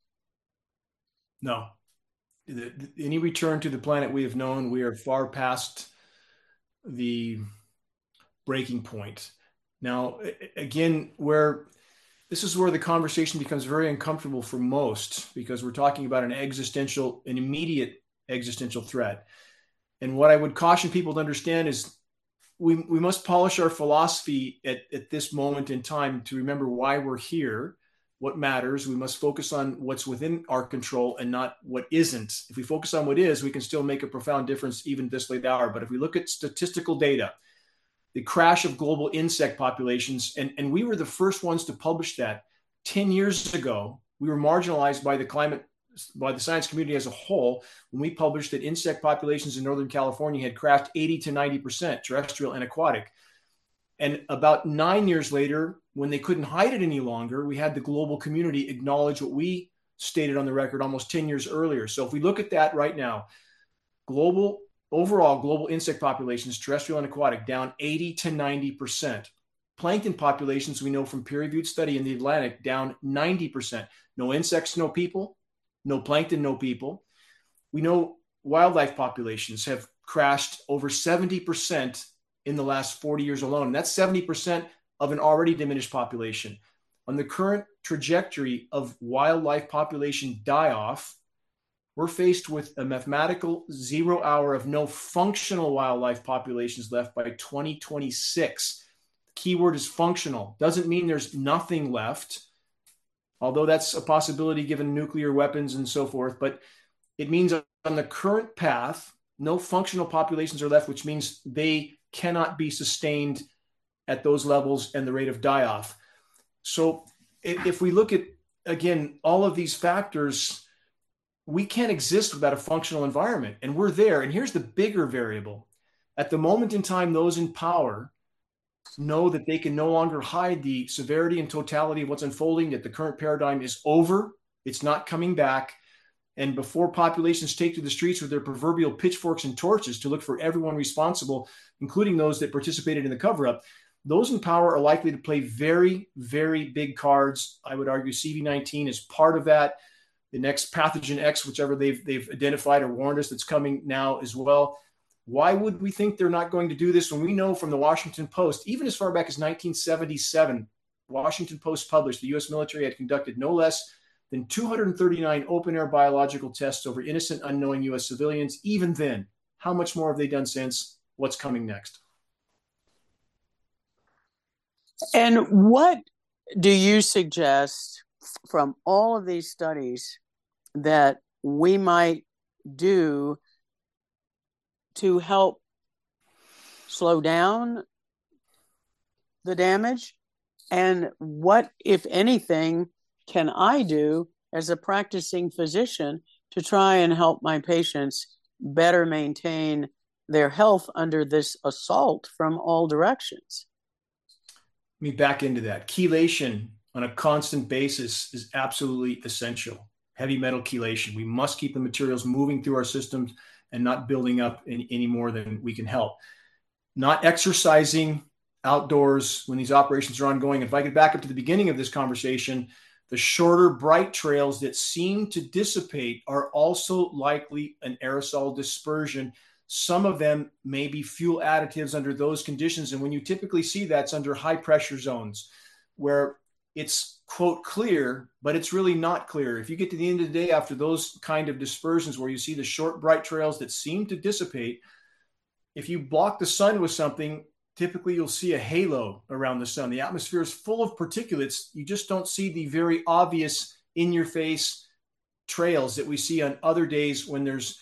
B: No. The, the, any return to the planet we have known, we are far past the breaking point. Now, again, where this is where the conversation becomes very uncomfortable for most, because we're talking about an existential, an immediate existential threat. And what I would caution people to understand is we, we must polish our philosophy at, at this moment in time to remember why we're here, what matters. We must focus on what's within our control and not what isn't. If we focus on what is, we can still make a profound difference even this late hour. But if we look at statistical data, the crash of global insect populations, and, and we were the first ones to publish that ten years ago. We were marginalized by the climate, by the science community as a whole, when we published that insect populations in Northern California had crashed eighty to ninety percent, terrestrial and aquatic. And about nine years later, when they couldn't hide it any longer, we had the global community acknowledge what we stated on the record almost ten years earlier. So if we look at that right now, global overall global insect populations, terrestrial and aquatic, down eighty to ninety percent. plankton populations, we know from peer-reviewed study in the Atlantic, down ninety percent. No insects, no people. No plankton, no people. We know wildlife populations have crashed over seventy percent in the last forty years alone. And that's seventy percent of an already diminished population. On the current trajectory of wildlife population die-off, we're faced with a mathematical zero hour of no functional wildlife populations left by twenty twenty-six. The key word is functional. Doesn't mean there's nothing left, although that's a possibility given nuclear weapons and so forth. But it means on the current path, no functional populations are left, which means they cannot be sustained at those levels and the rate of die-off. So if we look at, again, all of these factors, we can't exist without a functional environment, and we're there. And here's the bigger variable. At the moment in time, those in power know that they can no longer hide the severity and totality of what's unfolding, that the current paradigm is over. It's not coming back. And before populations take to the streets with their proverbial pitchforks and torches to look for everyone responsible, including those that participated in the cover-up, those in power are likely to play very, very big cards. I would argue C V nineteen is part of that. The next pathogen X, whichever they've, they've identified or warned us, that's coming now as well. Why would we think they're not going to do this when we know from the Washington Post, even as far back as nineteen seventy-seven, Washington Post published the U S military had conducted no less than two hundred thirty-nine open-air biological tests over innocent, unknowing U S civilians. Even then, how much more have they done since? What's coming next?
A: And what do you suggest from all of these studies that we might do to help slow down the damage? And what, if anything, can I do as a practicing physician to try and help my patients better maintain their health under this assault from all directions?
B: Let me back into that. Chelation on a constant basis is absolutely essential. Heavy metal chelation. We must keep the materials moving through our systems and not building up any, any more than we can help. Not exercising outdoors when these operations are ongoing. If I could back up to the beginning of this conversation, the shorter, bright trails that seem to dissipate are also likely an aerosol dispersion. Some of them may be fuel additives under those conditions. And when you typically see that's under high pressure zones where it's, quote, clear, but it's really not clear. If you get to the end of the day after those kind of dispersions where you see the short, bright trails that seem to dissipate, if you block the sun with something, typically you'll see a halo around the sun. The atmosphere is full of particulates. You just don't see the very obvious in-your-face trails that we see on other days when there's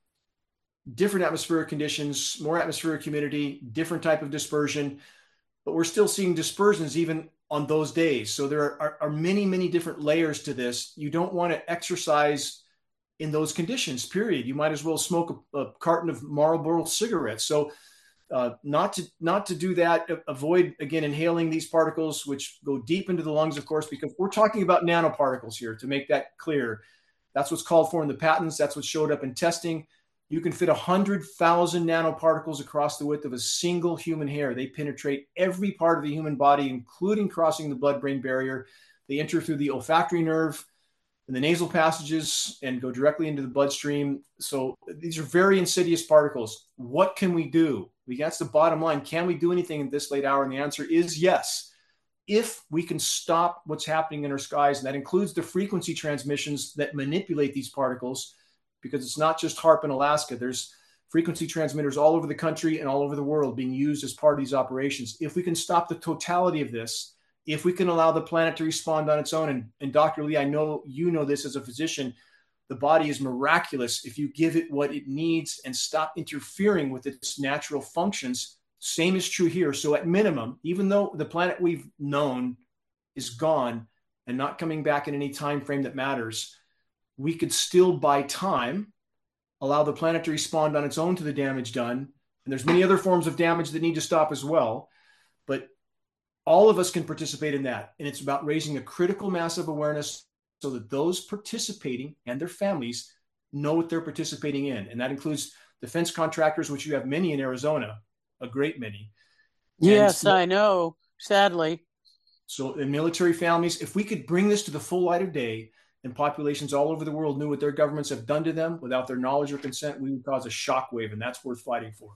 B: different atmospheric conditions, more atmospheric humidity, different type of dispersion, but we're still seeing dispersions even on those days. So there are, are many, many different layers to this. You don't want to exercise in those conditions, period. You might as well smoke a, a carton of Marlboro cigarettes. So uh, not to not to do that. Avoid, again, inhaling these particles, which go deep into the lungs, of course, because we're talking about nanoparticles here, to make that clear. That's what's called for in the patents. That's what showed up in testing. You can fit one hundred thousand nanoparticles across the width of a single human hair. They penetrate every part of the human body, including crossing the blood-brain barrier. They enter through the olfactory nerve and the nasal passages and go directly into the bloodstream. So these are very insidious particles. What can we do? That's the bottom line. Can we do anything at this late hour? And the answer is yes. If we can stop what's happening in our skies, and that includes the frequency transmissions that manipulate these particles, because it's not just HAARP in Alaska. There's frequency transmitters all over the country and all over the world being used as part of these operations. If we can stop the totality of this, if we can allow the planet to respond on its own, and, and Doctor Lee, I know you know this as a physician, the body is miraculous if you give it what it needs and stop interfering with its natural functions. Same is true here. So at minimum, even though the planet we've known is gone and not coming back in any time frame that matters, we could still buy time, allow the planet to respond on its own to the damage done. And there's many other forms of damage that need to stop as well. But all of us can participate in that. And it's about raising a critical mass of awareness so that those participating and their families know what they're participating in. And that includes defense contractors, which you have many in Arizona, a great many.
A: Yes,
B: and,
A: I know. sadly.
B: So in military families, if we could bring this to the full light of day and populations all over the world knew what their governments have done to them without their knowledge or consent, we would cause a shockwave, and that's worth fighting for.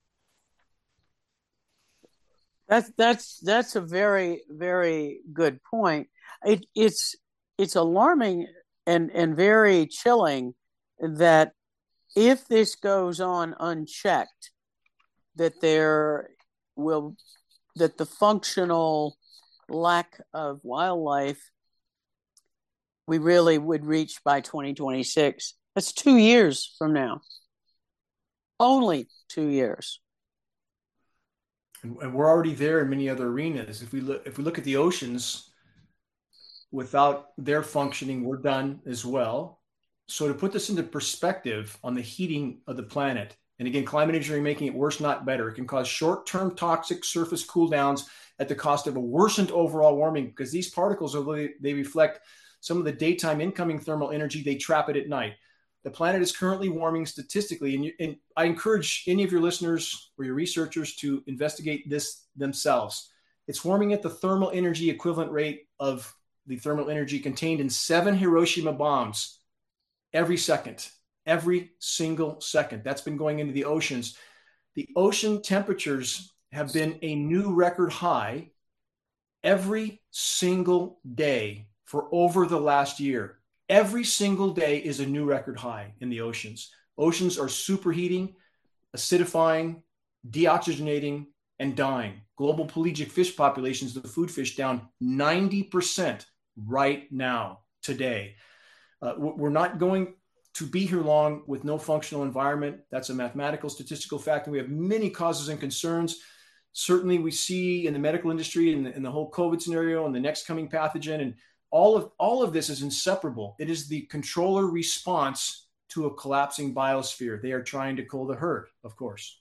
A: That's that's that's a very, very good point. It, it's it's alarming and and very chilling that if this goes on unchecked, that there will that the functional lack of wildlife we really would reach by twenty twenty-six. That's two years from now. Only two years.
B: And, and we're already there in many other arenas. If we look, if we look at the oceans, without their functioning, we're done as well. So to put this into perspective on the heating of the planet, and again, climate engineering making it worse, not better, it can cause short-term toxic surface cool downs at the cost of a worsened overall warming, because these particles, although they, they reflect some of the daytime incoming thermal energy, they trap it at night. The planet is currently warming statistically, and, you, and I encourage any of your listeners or your researchers to investigate this themselves. It's warming at the thermal energy equivalent rate of the thermal energy contained in seven Hiroshima bombs every second, every single second. That's been going into the oceans. The ocean temperatures have been a new record high every single day for over the last year. Every single day is a new record high in the oceans. Oceans are superheating, acidifying, deoxygenating, and dying. Global pelagic fish populations, the food fish, down ninety percent right now, today. Uh, we're not going to be here long with no functional environment. That's a mathematical, statistical fact. And we have many causes and concerns. Certainly we see in the medical industry and the, in the whole COVID scenario and the next coming pathogen, and all of, all of this is inseparable. It is the controller response to a collapsing biosphere. They are trying to cull the herd, of course.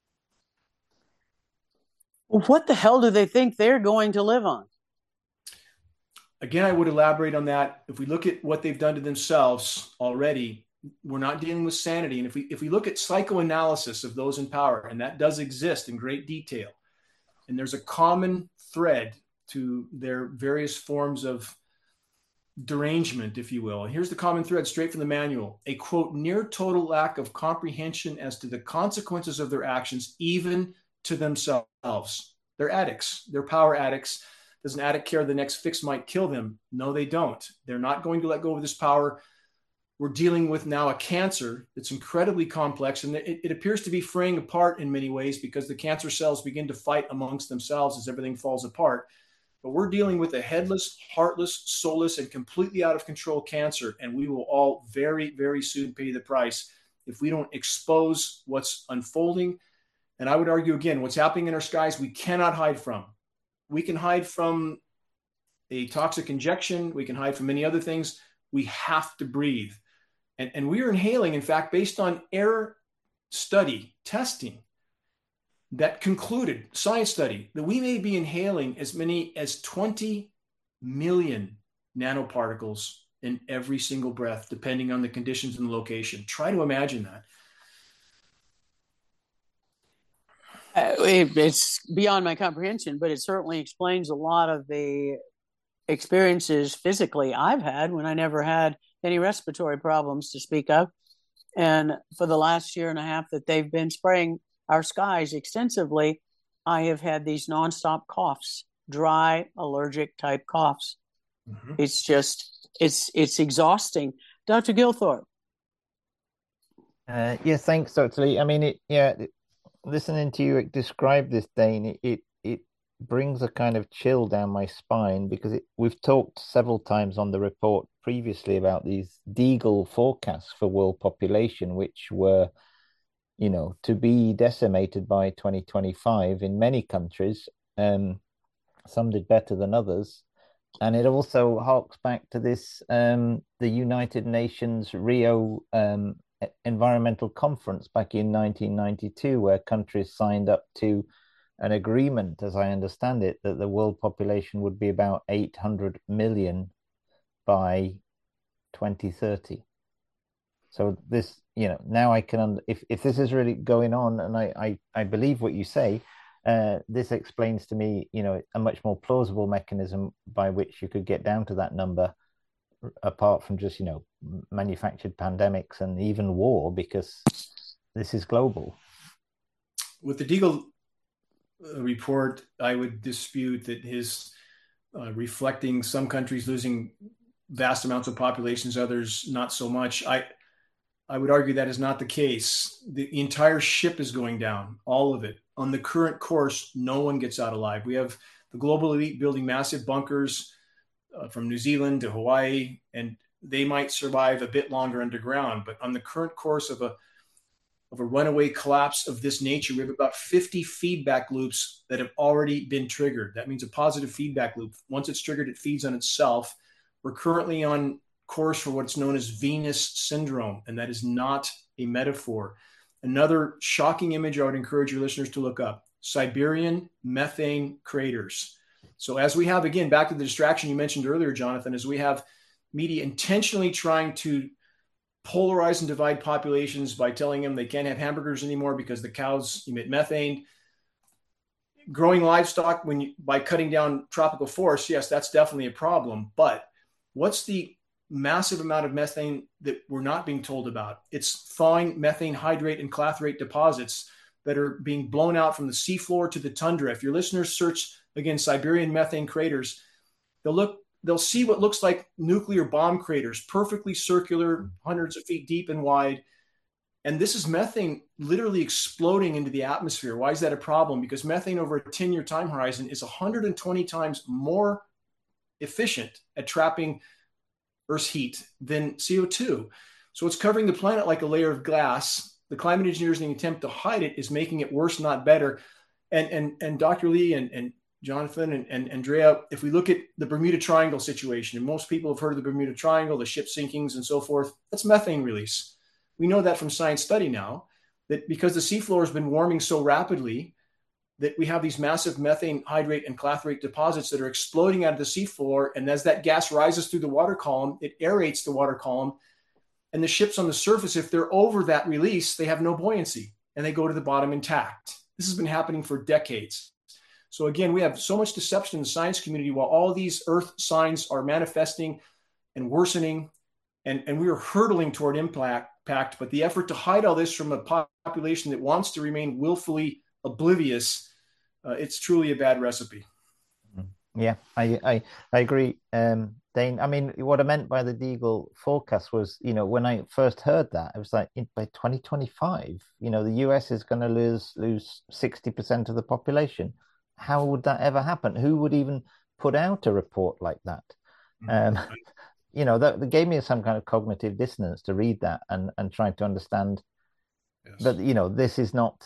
A: Well, what the hell do they think they're going to live on?
B: Again, I would elaborate on that. If we look at what they've done to themselves already, we're not dealing with sanity. And if we if we look at psychoanalysis of those in power, and that does exist in great detail, and there's a common thread to their various forms of derangement, if you will. And here's the common thread straight from the manual: a quote, near total lack of comprehension as to the consequences of their actions, even to themselves. They're addicts. They're power addicts. Does an addict care the next fix might kill them? No, they don't. They're not going to let go of this power. We're dealing with now a cancer that's incredibly complex, and it, it appears to be fraying apart in many ways because the cancer cells begin to fight amongst themselves as everything falls apart. But we're dealing with a headless, heartless, soulless, and completely out of control cancer, and we will all very, very soon pay the price if we don't expose what's unfolding. And I would argue, again, what's happening in our skies, we cannot hide from. We can hide from a toxic injection. We can hide from many other things. We have to breathe. And, and we are inhaling, in fact, based on air study, testing, that concluded, science study, that we may be inhaling as many as twenty million nanoparticles in every single breath, depending on the conditions and the location. Try to imagine that.
A: Uh, it, it's beyond my comprehension, but it certainly explains a lot of the experiences physically I've had when I never had any respiratory problems to speak of. And for the last year and a half that they've been spraying our skies extensively, I have had these nonstop coughs, dry, allergic type coughs. Mm-hmm. It's just, it's it's exhausting. Doctor Gilthorpe.
C: Uh, yeah, thanks, Doctor Lee. I mean, it, yeah, it, listening to you describe this, Dane, it, it it brings a kind of chill down my spine because it, we've talked several times on the report previously about these Deagle forecasts for world population, which were, you know, to be decimated by twenty twenty-five in many countries. Um, some did better than others. And it also harks back to this, um, the United Nations Rio um, Environmental Conference back in nineteen ninety-two, where countries signed up to an agreement, as I understand it, that the world population would be about eight hundred million by twenty thirty. So this, you know, now I can, if, if this is really going on, and I, I, I believe what you say, uh, this explains to me, you know, a much more plausible mechanism by which you could get down to that number, apart from just, you know, manufactured pandemics and even war, because this is global.
B: With the Deagle report, I would dispute that his uh, reflecting some countries losing vast amounts of populations, others not so much. I I would argue that is not the case. The entire ship is going down, all of it. On the current course, no one gets out alive. We have the global elite building massive bunkers uh, from New Zealand to Hawaii, and they might survive a bit longer underground. But on the current course of a of a runaway collapse of this nature, we have about fifty feedback loops that have already been triggered. That means a positive feedback loop. Once it's triggered, it feeds on itself. We're currently on course for what's known as Venus syndrome, and that is not a metaphor. Another shocking image I would encourage your listeners to look up: Siberian methane craters. So as we have, again, back to the distraction you mentioned earlier, Jonathan, as we have media intentionally trying to polarize and divide populations by telling them they can't have hamburgers anymore because the cows emit methane. Growing livestock when you, by cutting down tropical forests, yes, that's definitely a problem. But what's the massive amount of methane that we're not being told about? It's thawing methane hydrate and clathrate deposits that are being blown out from the seafloor to the tundra. If your listeners search, again, Siberian methane craters, they'll look, they'll see what looks like nuclear bomb craters, perfectly circular, hundreds of feet deep and wide. And this is methane literally exploding into the atmosphere. Why is that a problem? Because methane over a ten-year time horizon is one hundred twenty times more efficient at trapping Earth's heat than C O two. So it's covering the planet like a layer of glass. The climate engineers, in the attempt to hide it, is making it worse, not better. And and and Doctor Lee and, and Jonathan and, and Andrea, if we look at the Bermuda Triangle situation, and most people have heard of the Bermuda Triangle, the ship sinkings and so forth, that's methane release. We know that from science study now, that because the seafloor has been warming so rapidly, that we have these massive methane hydrate and clathrate deposits that are exploding out of the seafloor. And as that gas rises through the water column, it aerates the water column. And the ships on the surface, if they're over that release, they have no buoyancy and they go to the bottom intact. This has been happening for decades. So again, we have so much deception in the science community while all these earth signs are manifesting and worsening, and, and we are hurtling toward impact, impact. But the effort to hide all this from a population that wants to remain willfully oblivious, uh, it's truly a bad recipe.
C: Yeah, I I, I agree, um, Dane. I mean, what I meant by the Deagle forecast was, you know, when I first heard that, it was like in, by twenty twenty-five, you know, the U S is going to lose lose sixty percent of the population. How would that ever happen? Who would even put out a report like that? Um, you know, that, that gave me some kind of cognitive dissonance to read that and and trying to understand yes. that, you know, this is not.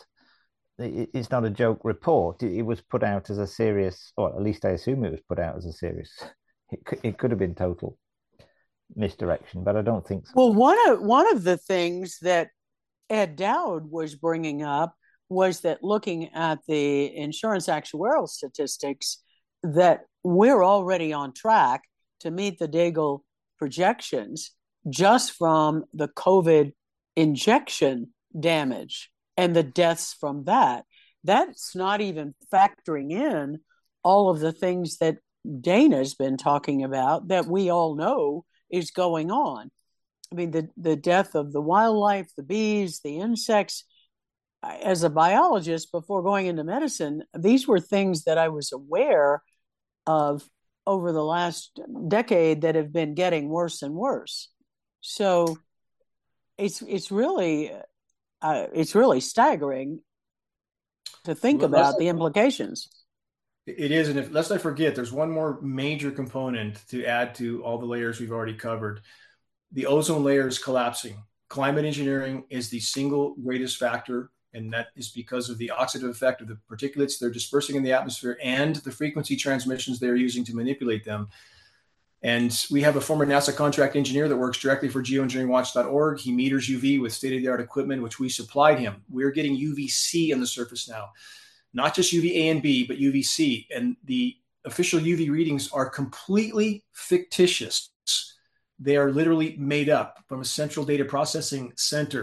C: It's not a joke report. It was put out as a serious, or at least I assume it was put out as a serious. It could, it could have been total misdirection, but I don't think so.
A: Well, one of one of the things that Ed Dowd was bringing up was that looking at the insurance actuarial statistics, that we're already on track to meet the Deagle projections just from the COVID injection damage and the deaths from that. That's not even factoring in all of the things that Dana's been talking about that we all know is going on. I mean, the, the death of the wildlife, the bees, the insects. As a biologist, before going into medicine, these were things that I was aware of over the last decade that have been getting worse and worse. So it's it's really uh, it's really staggering to think well, about the implications.
B: It is, and if, lest I forget, there's one more major component to add to all the layers we've already covered. The ozone layer is collapsing. Climate engineering is the single greatest factor, and that is because of the oxidative effect of the particulates they're dispersing in the atmosphere and the frequency transmissions they're using to manipulate them. And we have a former NASA contract engineer that works directly for geoengineering watch dot org. He meters U V with state-of-the-art equipment, which we supplied him. We're getting U V C on the surface now, not just U V A and B, but U V C. And the official U V readings are completely fictitious. They are literally made up from a central data processing center.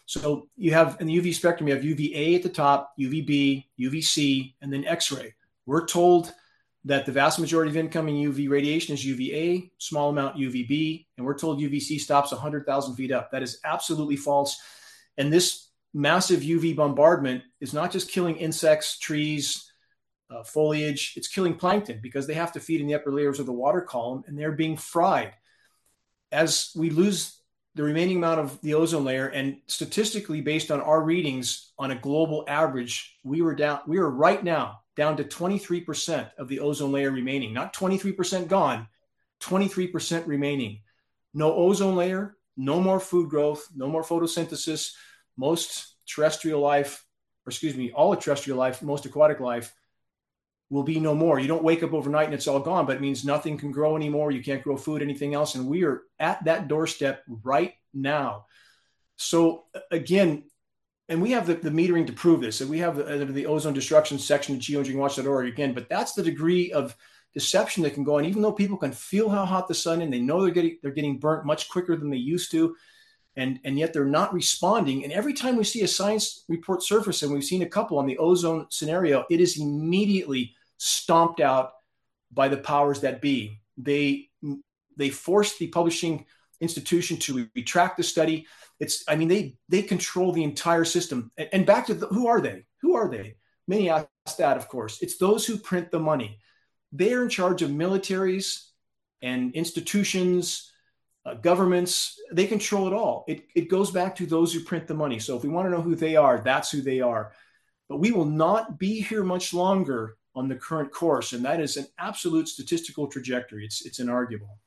B: So you have in the U V spectrum, you have U V A at the top, U V B, U V C, and then X-ray. We're told that the vast majority of incoming U V radiation is U V A, small amount U V B, and we're told U V C stops one hundred thousand feet up. That is absolutely false. And this massive U V bombardment is not just killing insects, trees, uh, foliage, it's killing plankton because they have to feed in the upper layers of the water column and they're being fried. As we lose the remaining amount of the ozone layer, and statistically based on our readings on a global average, we were down, we are right now down to twenty-three percent of the ozone layer remaining, not twenty-three percent gone, twenty-three percent remaining. No ozone layer, no more food growth, no more photosynthesis. Most terrestrial life, or excuse me, all of terrestrial life, most aquatic life will be no more. You don't wake up overnight and it's all gone, but it means nothing can grow anymore. You can't grow food, anything else. And we are at that doorstep right now. So again, and we have the, the metering to prove this. And we have the, the ozone destruction section at geoengineering watch dot org again, but that's the degree of deception that can go on. Even though people can feel how hot the sun is, and they know they're getting, they're getting burnt much quicker than they used to. And, and yet they're not responding. And every time we see a science report surface, and we've seen a couple on the ozone scenario, it is immediately stomped out by the powers that be. They, they forced the publishing institution to retract the study. It's, I mean, they, they control the entire system. And, and back to the, who are they? Who are they? Many ask that, of course. It's those who print the money. They're in charge of militaries and institutions, Uh, governments. They control it all. It, it goes back to those who print the money. So if we want to know who they are, that's who they are. But we will not be here much longer on the current course. And that is an absolute statistical trajectory. It's, it's inarguable.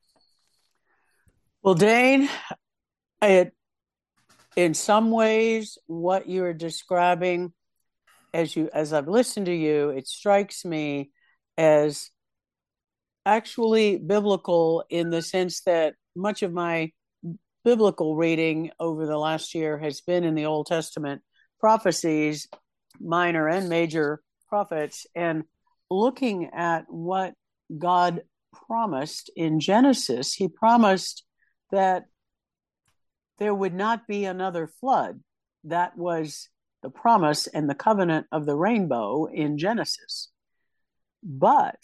A: Well, Dane, it, in some ways, what you're describing, as you, as I've listened to you, it strikes me as actually biblical in the sense that much of my biblical reading over the last year has been in the Old Testament prophecies, minor and major prophets, and looking at what God promised in Genesis. He promised that there would not be another flood. That was the promise and the covenant of the rainbow in Genesis. But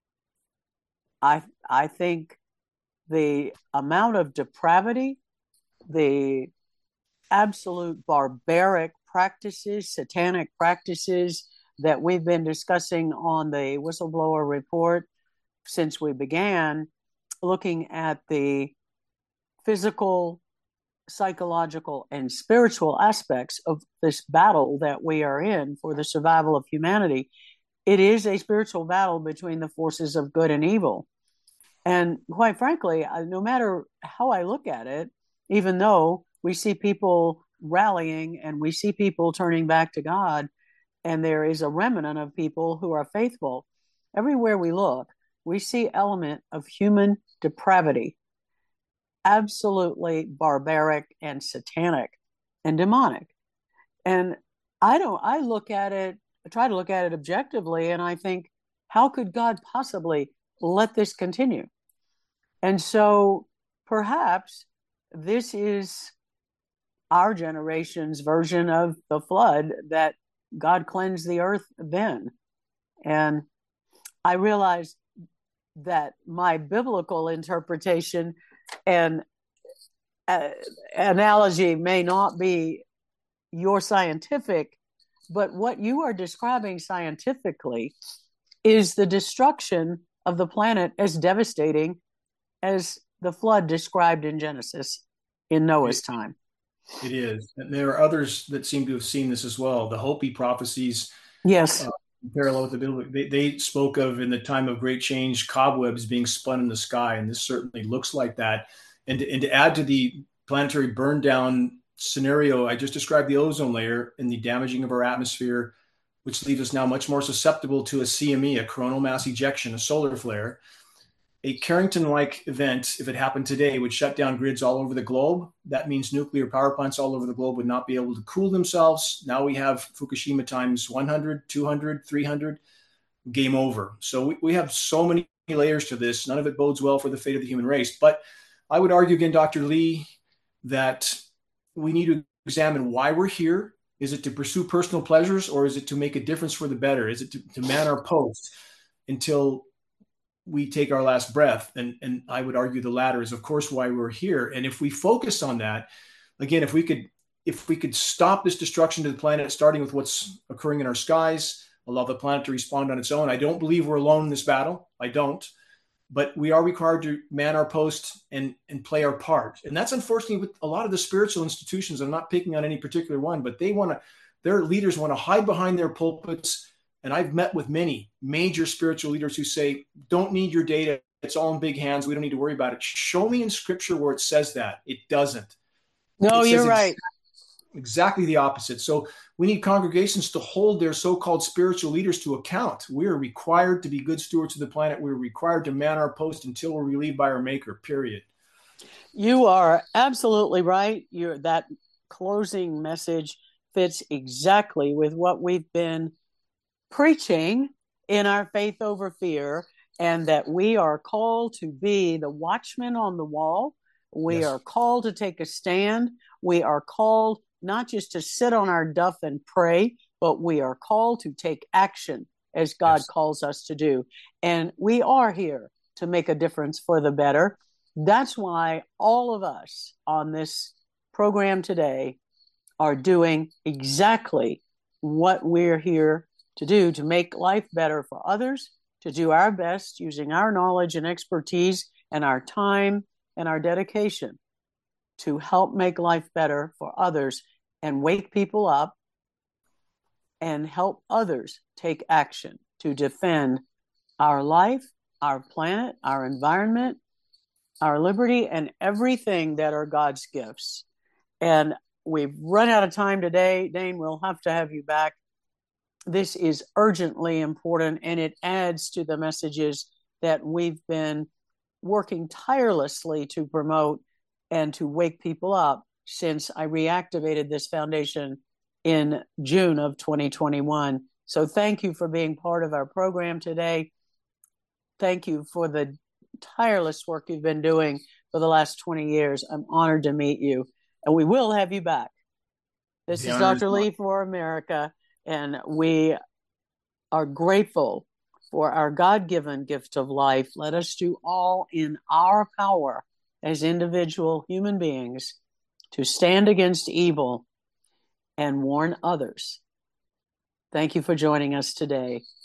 A: I I think the amount of depravity, the absolute barbaric practices, satanic practices that we've been discussing on the Whistleblower Report since we began, looking at the physical, psychological, and spiritual aspects of this battle that we are in for the survival of humanity. It is a spiritual battle between the forces of good and evil. And quite frankly, no matter how I look at it, even though we see people rallying and we see people turning back to God, and there is a remnant of people who are faithful, everywhere we look, we see element of human depravity, absolutely barbaric and satanic and demonic. And I don't, I look at it, I try to look at it objectively, and I think, how could God possibly let this continue? And so perhaps this is our generation's version of the flood that God cleansed the earth then. And I realize that my biblical interpretation and uh, analogy may not be your scientific, but what you are describing scientifically is the destruction of the planet as devastating as the flood described in Genesis in Noah's
B: it,
A: time.
B: It is. And there are others that seem to have seen this as well. The Hopi prophecies,
A: yes,
B: uh, parallel with the Bible, they, they spoke of in the time of great change, cobwebs being spun in the sky. And this certainly looks like that. And to, and to add to the planetary burn down scenario, I just described the ozone layer and the damaging of our atmosphere, which leaves us now much more susceptible to a C M E, a coronal mass ejection, a solar flare. A Carrington-like event, if it happened today, would shut down grids all over the globe. That means nuclear power plants all over the globe would not be able to cool themselves. Now we have Fukushima times one hundred, two hundred, three hundred, game over. So we, we have so many layers to this. None of it bodes well for the fate of the human race. But I would argue again, Doctor Lee, that we need to examine why we're here. Is it to pursue personal pleasures, or is it to make a difference for the better? Is it to, to man our post until we take our last breath? And, and I would argue the latter is, of course, why we're here. And if we focus on that, again, if we could, if we could stop this destruction to the planet, starting with what's occurring in our skies, allow the planet to respond on its own. I don't believe we're alone in this battle. I don't. But we are required to man our post and, and play our part. And that's unfortunately with a lot of the spiritual institutions. I'm not picking on any particular one, but they want to, their leaders want to hide behind their pulpits. And I've met with many major spiritual leaders who say, don't need your data. It's all in big hands. We don't need to worry about it. Show me in scripture where it says that. It doesn't.
A: No,
B: it
A: you're right.
B: Exactly, exactly the opposite. So we need congregations to hold their so-called spiritual leaders to account. We are required to be good stewards of the planet. We're required to man our post until we're relieved by our maker, period.
A: You are absolutely right. You're, that closing message fits exactly with what we've been preaching in our Faith Over Fear, and that we are called to be the watchmen on the wall. We yes. are called to take a stand. We are called not just to sit on our duff and pray, but we are called to take action as God yes. calls us to do. And we are here to make a difference for the better. That's why all of us on this program today are doing exactly what we're here to do, to make life better for others, to do our best using our knowledge and expertise and our time and our dedication to help make life better for others and wake people up and help others take action to defend our life, our planet, our environment, our liberty, and everything that are God's gifts. And we've run out of time today. Dane, we'll have to have you back. This is urgently important, and it adds to the messages that we've been working tirelessly to promote and to wake people up since I reactivated this foundation in June of twenty twenty-one. So thank you for being part of our program today. Thank you for the tireless work you've been doing for the last twenty years. I'm honored to meet you, and we will have you back. This the is Doctor Lee for America, and we are grateful for our God-given gift of life. Let us do all in our power as individual human beings to stand against evil and warn others. Thank you for joining us today.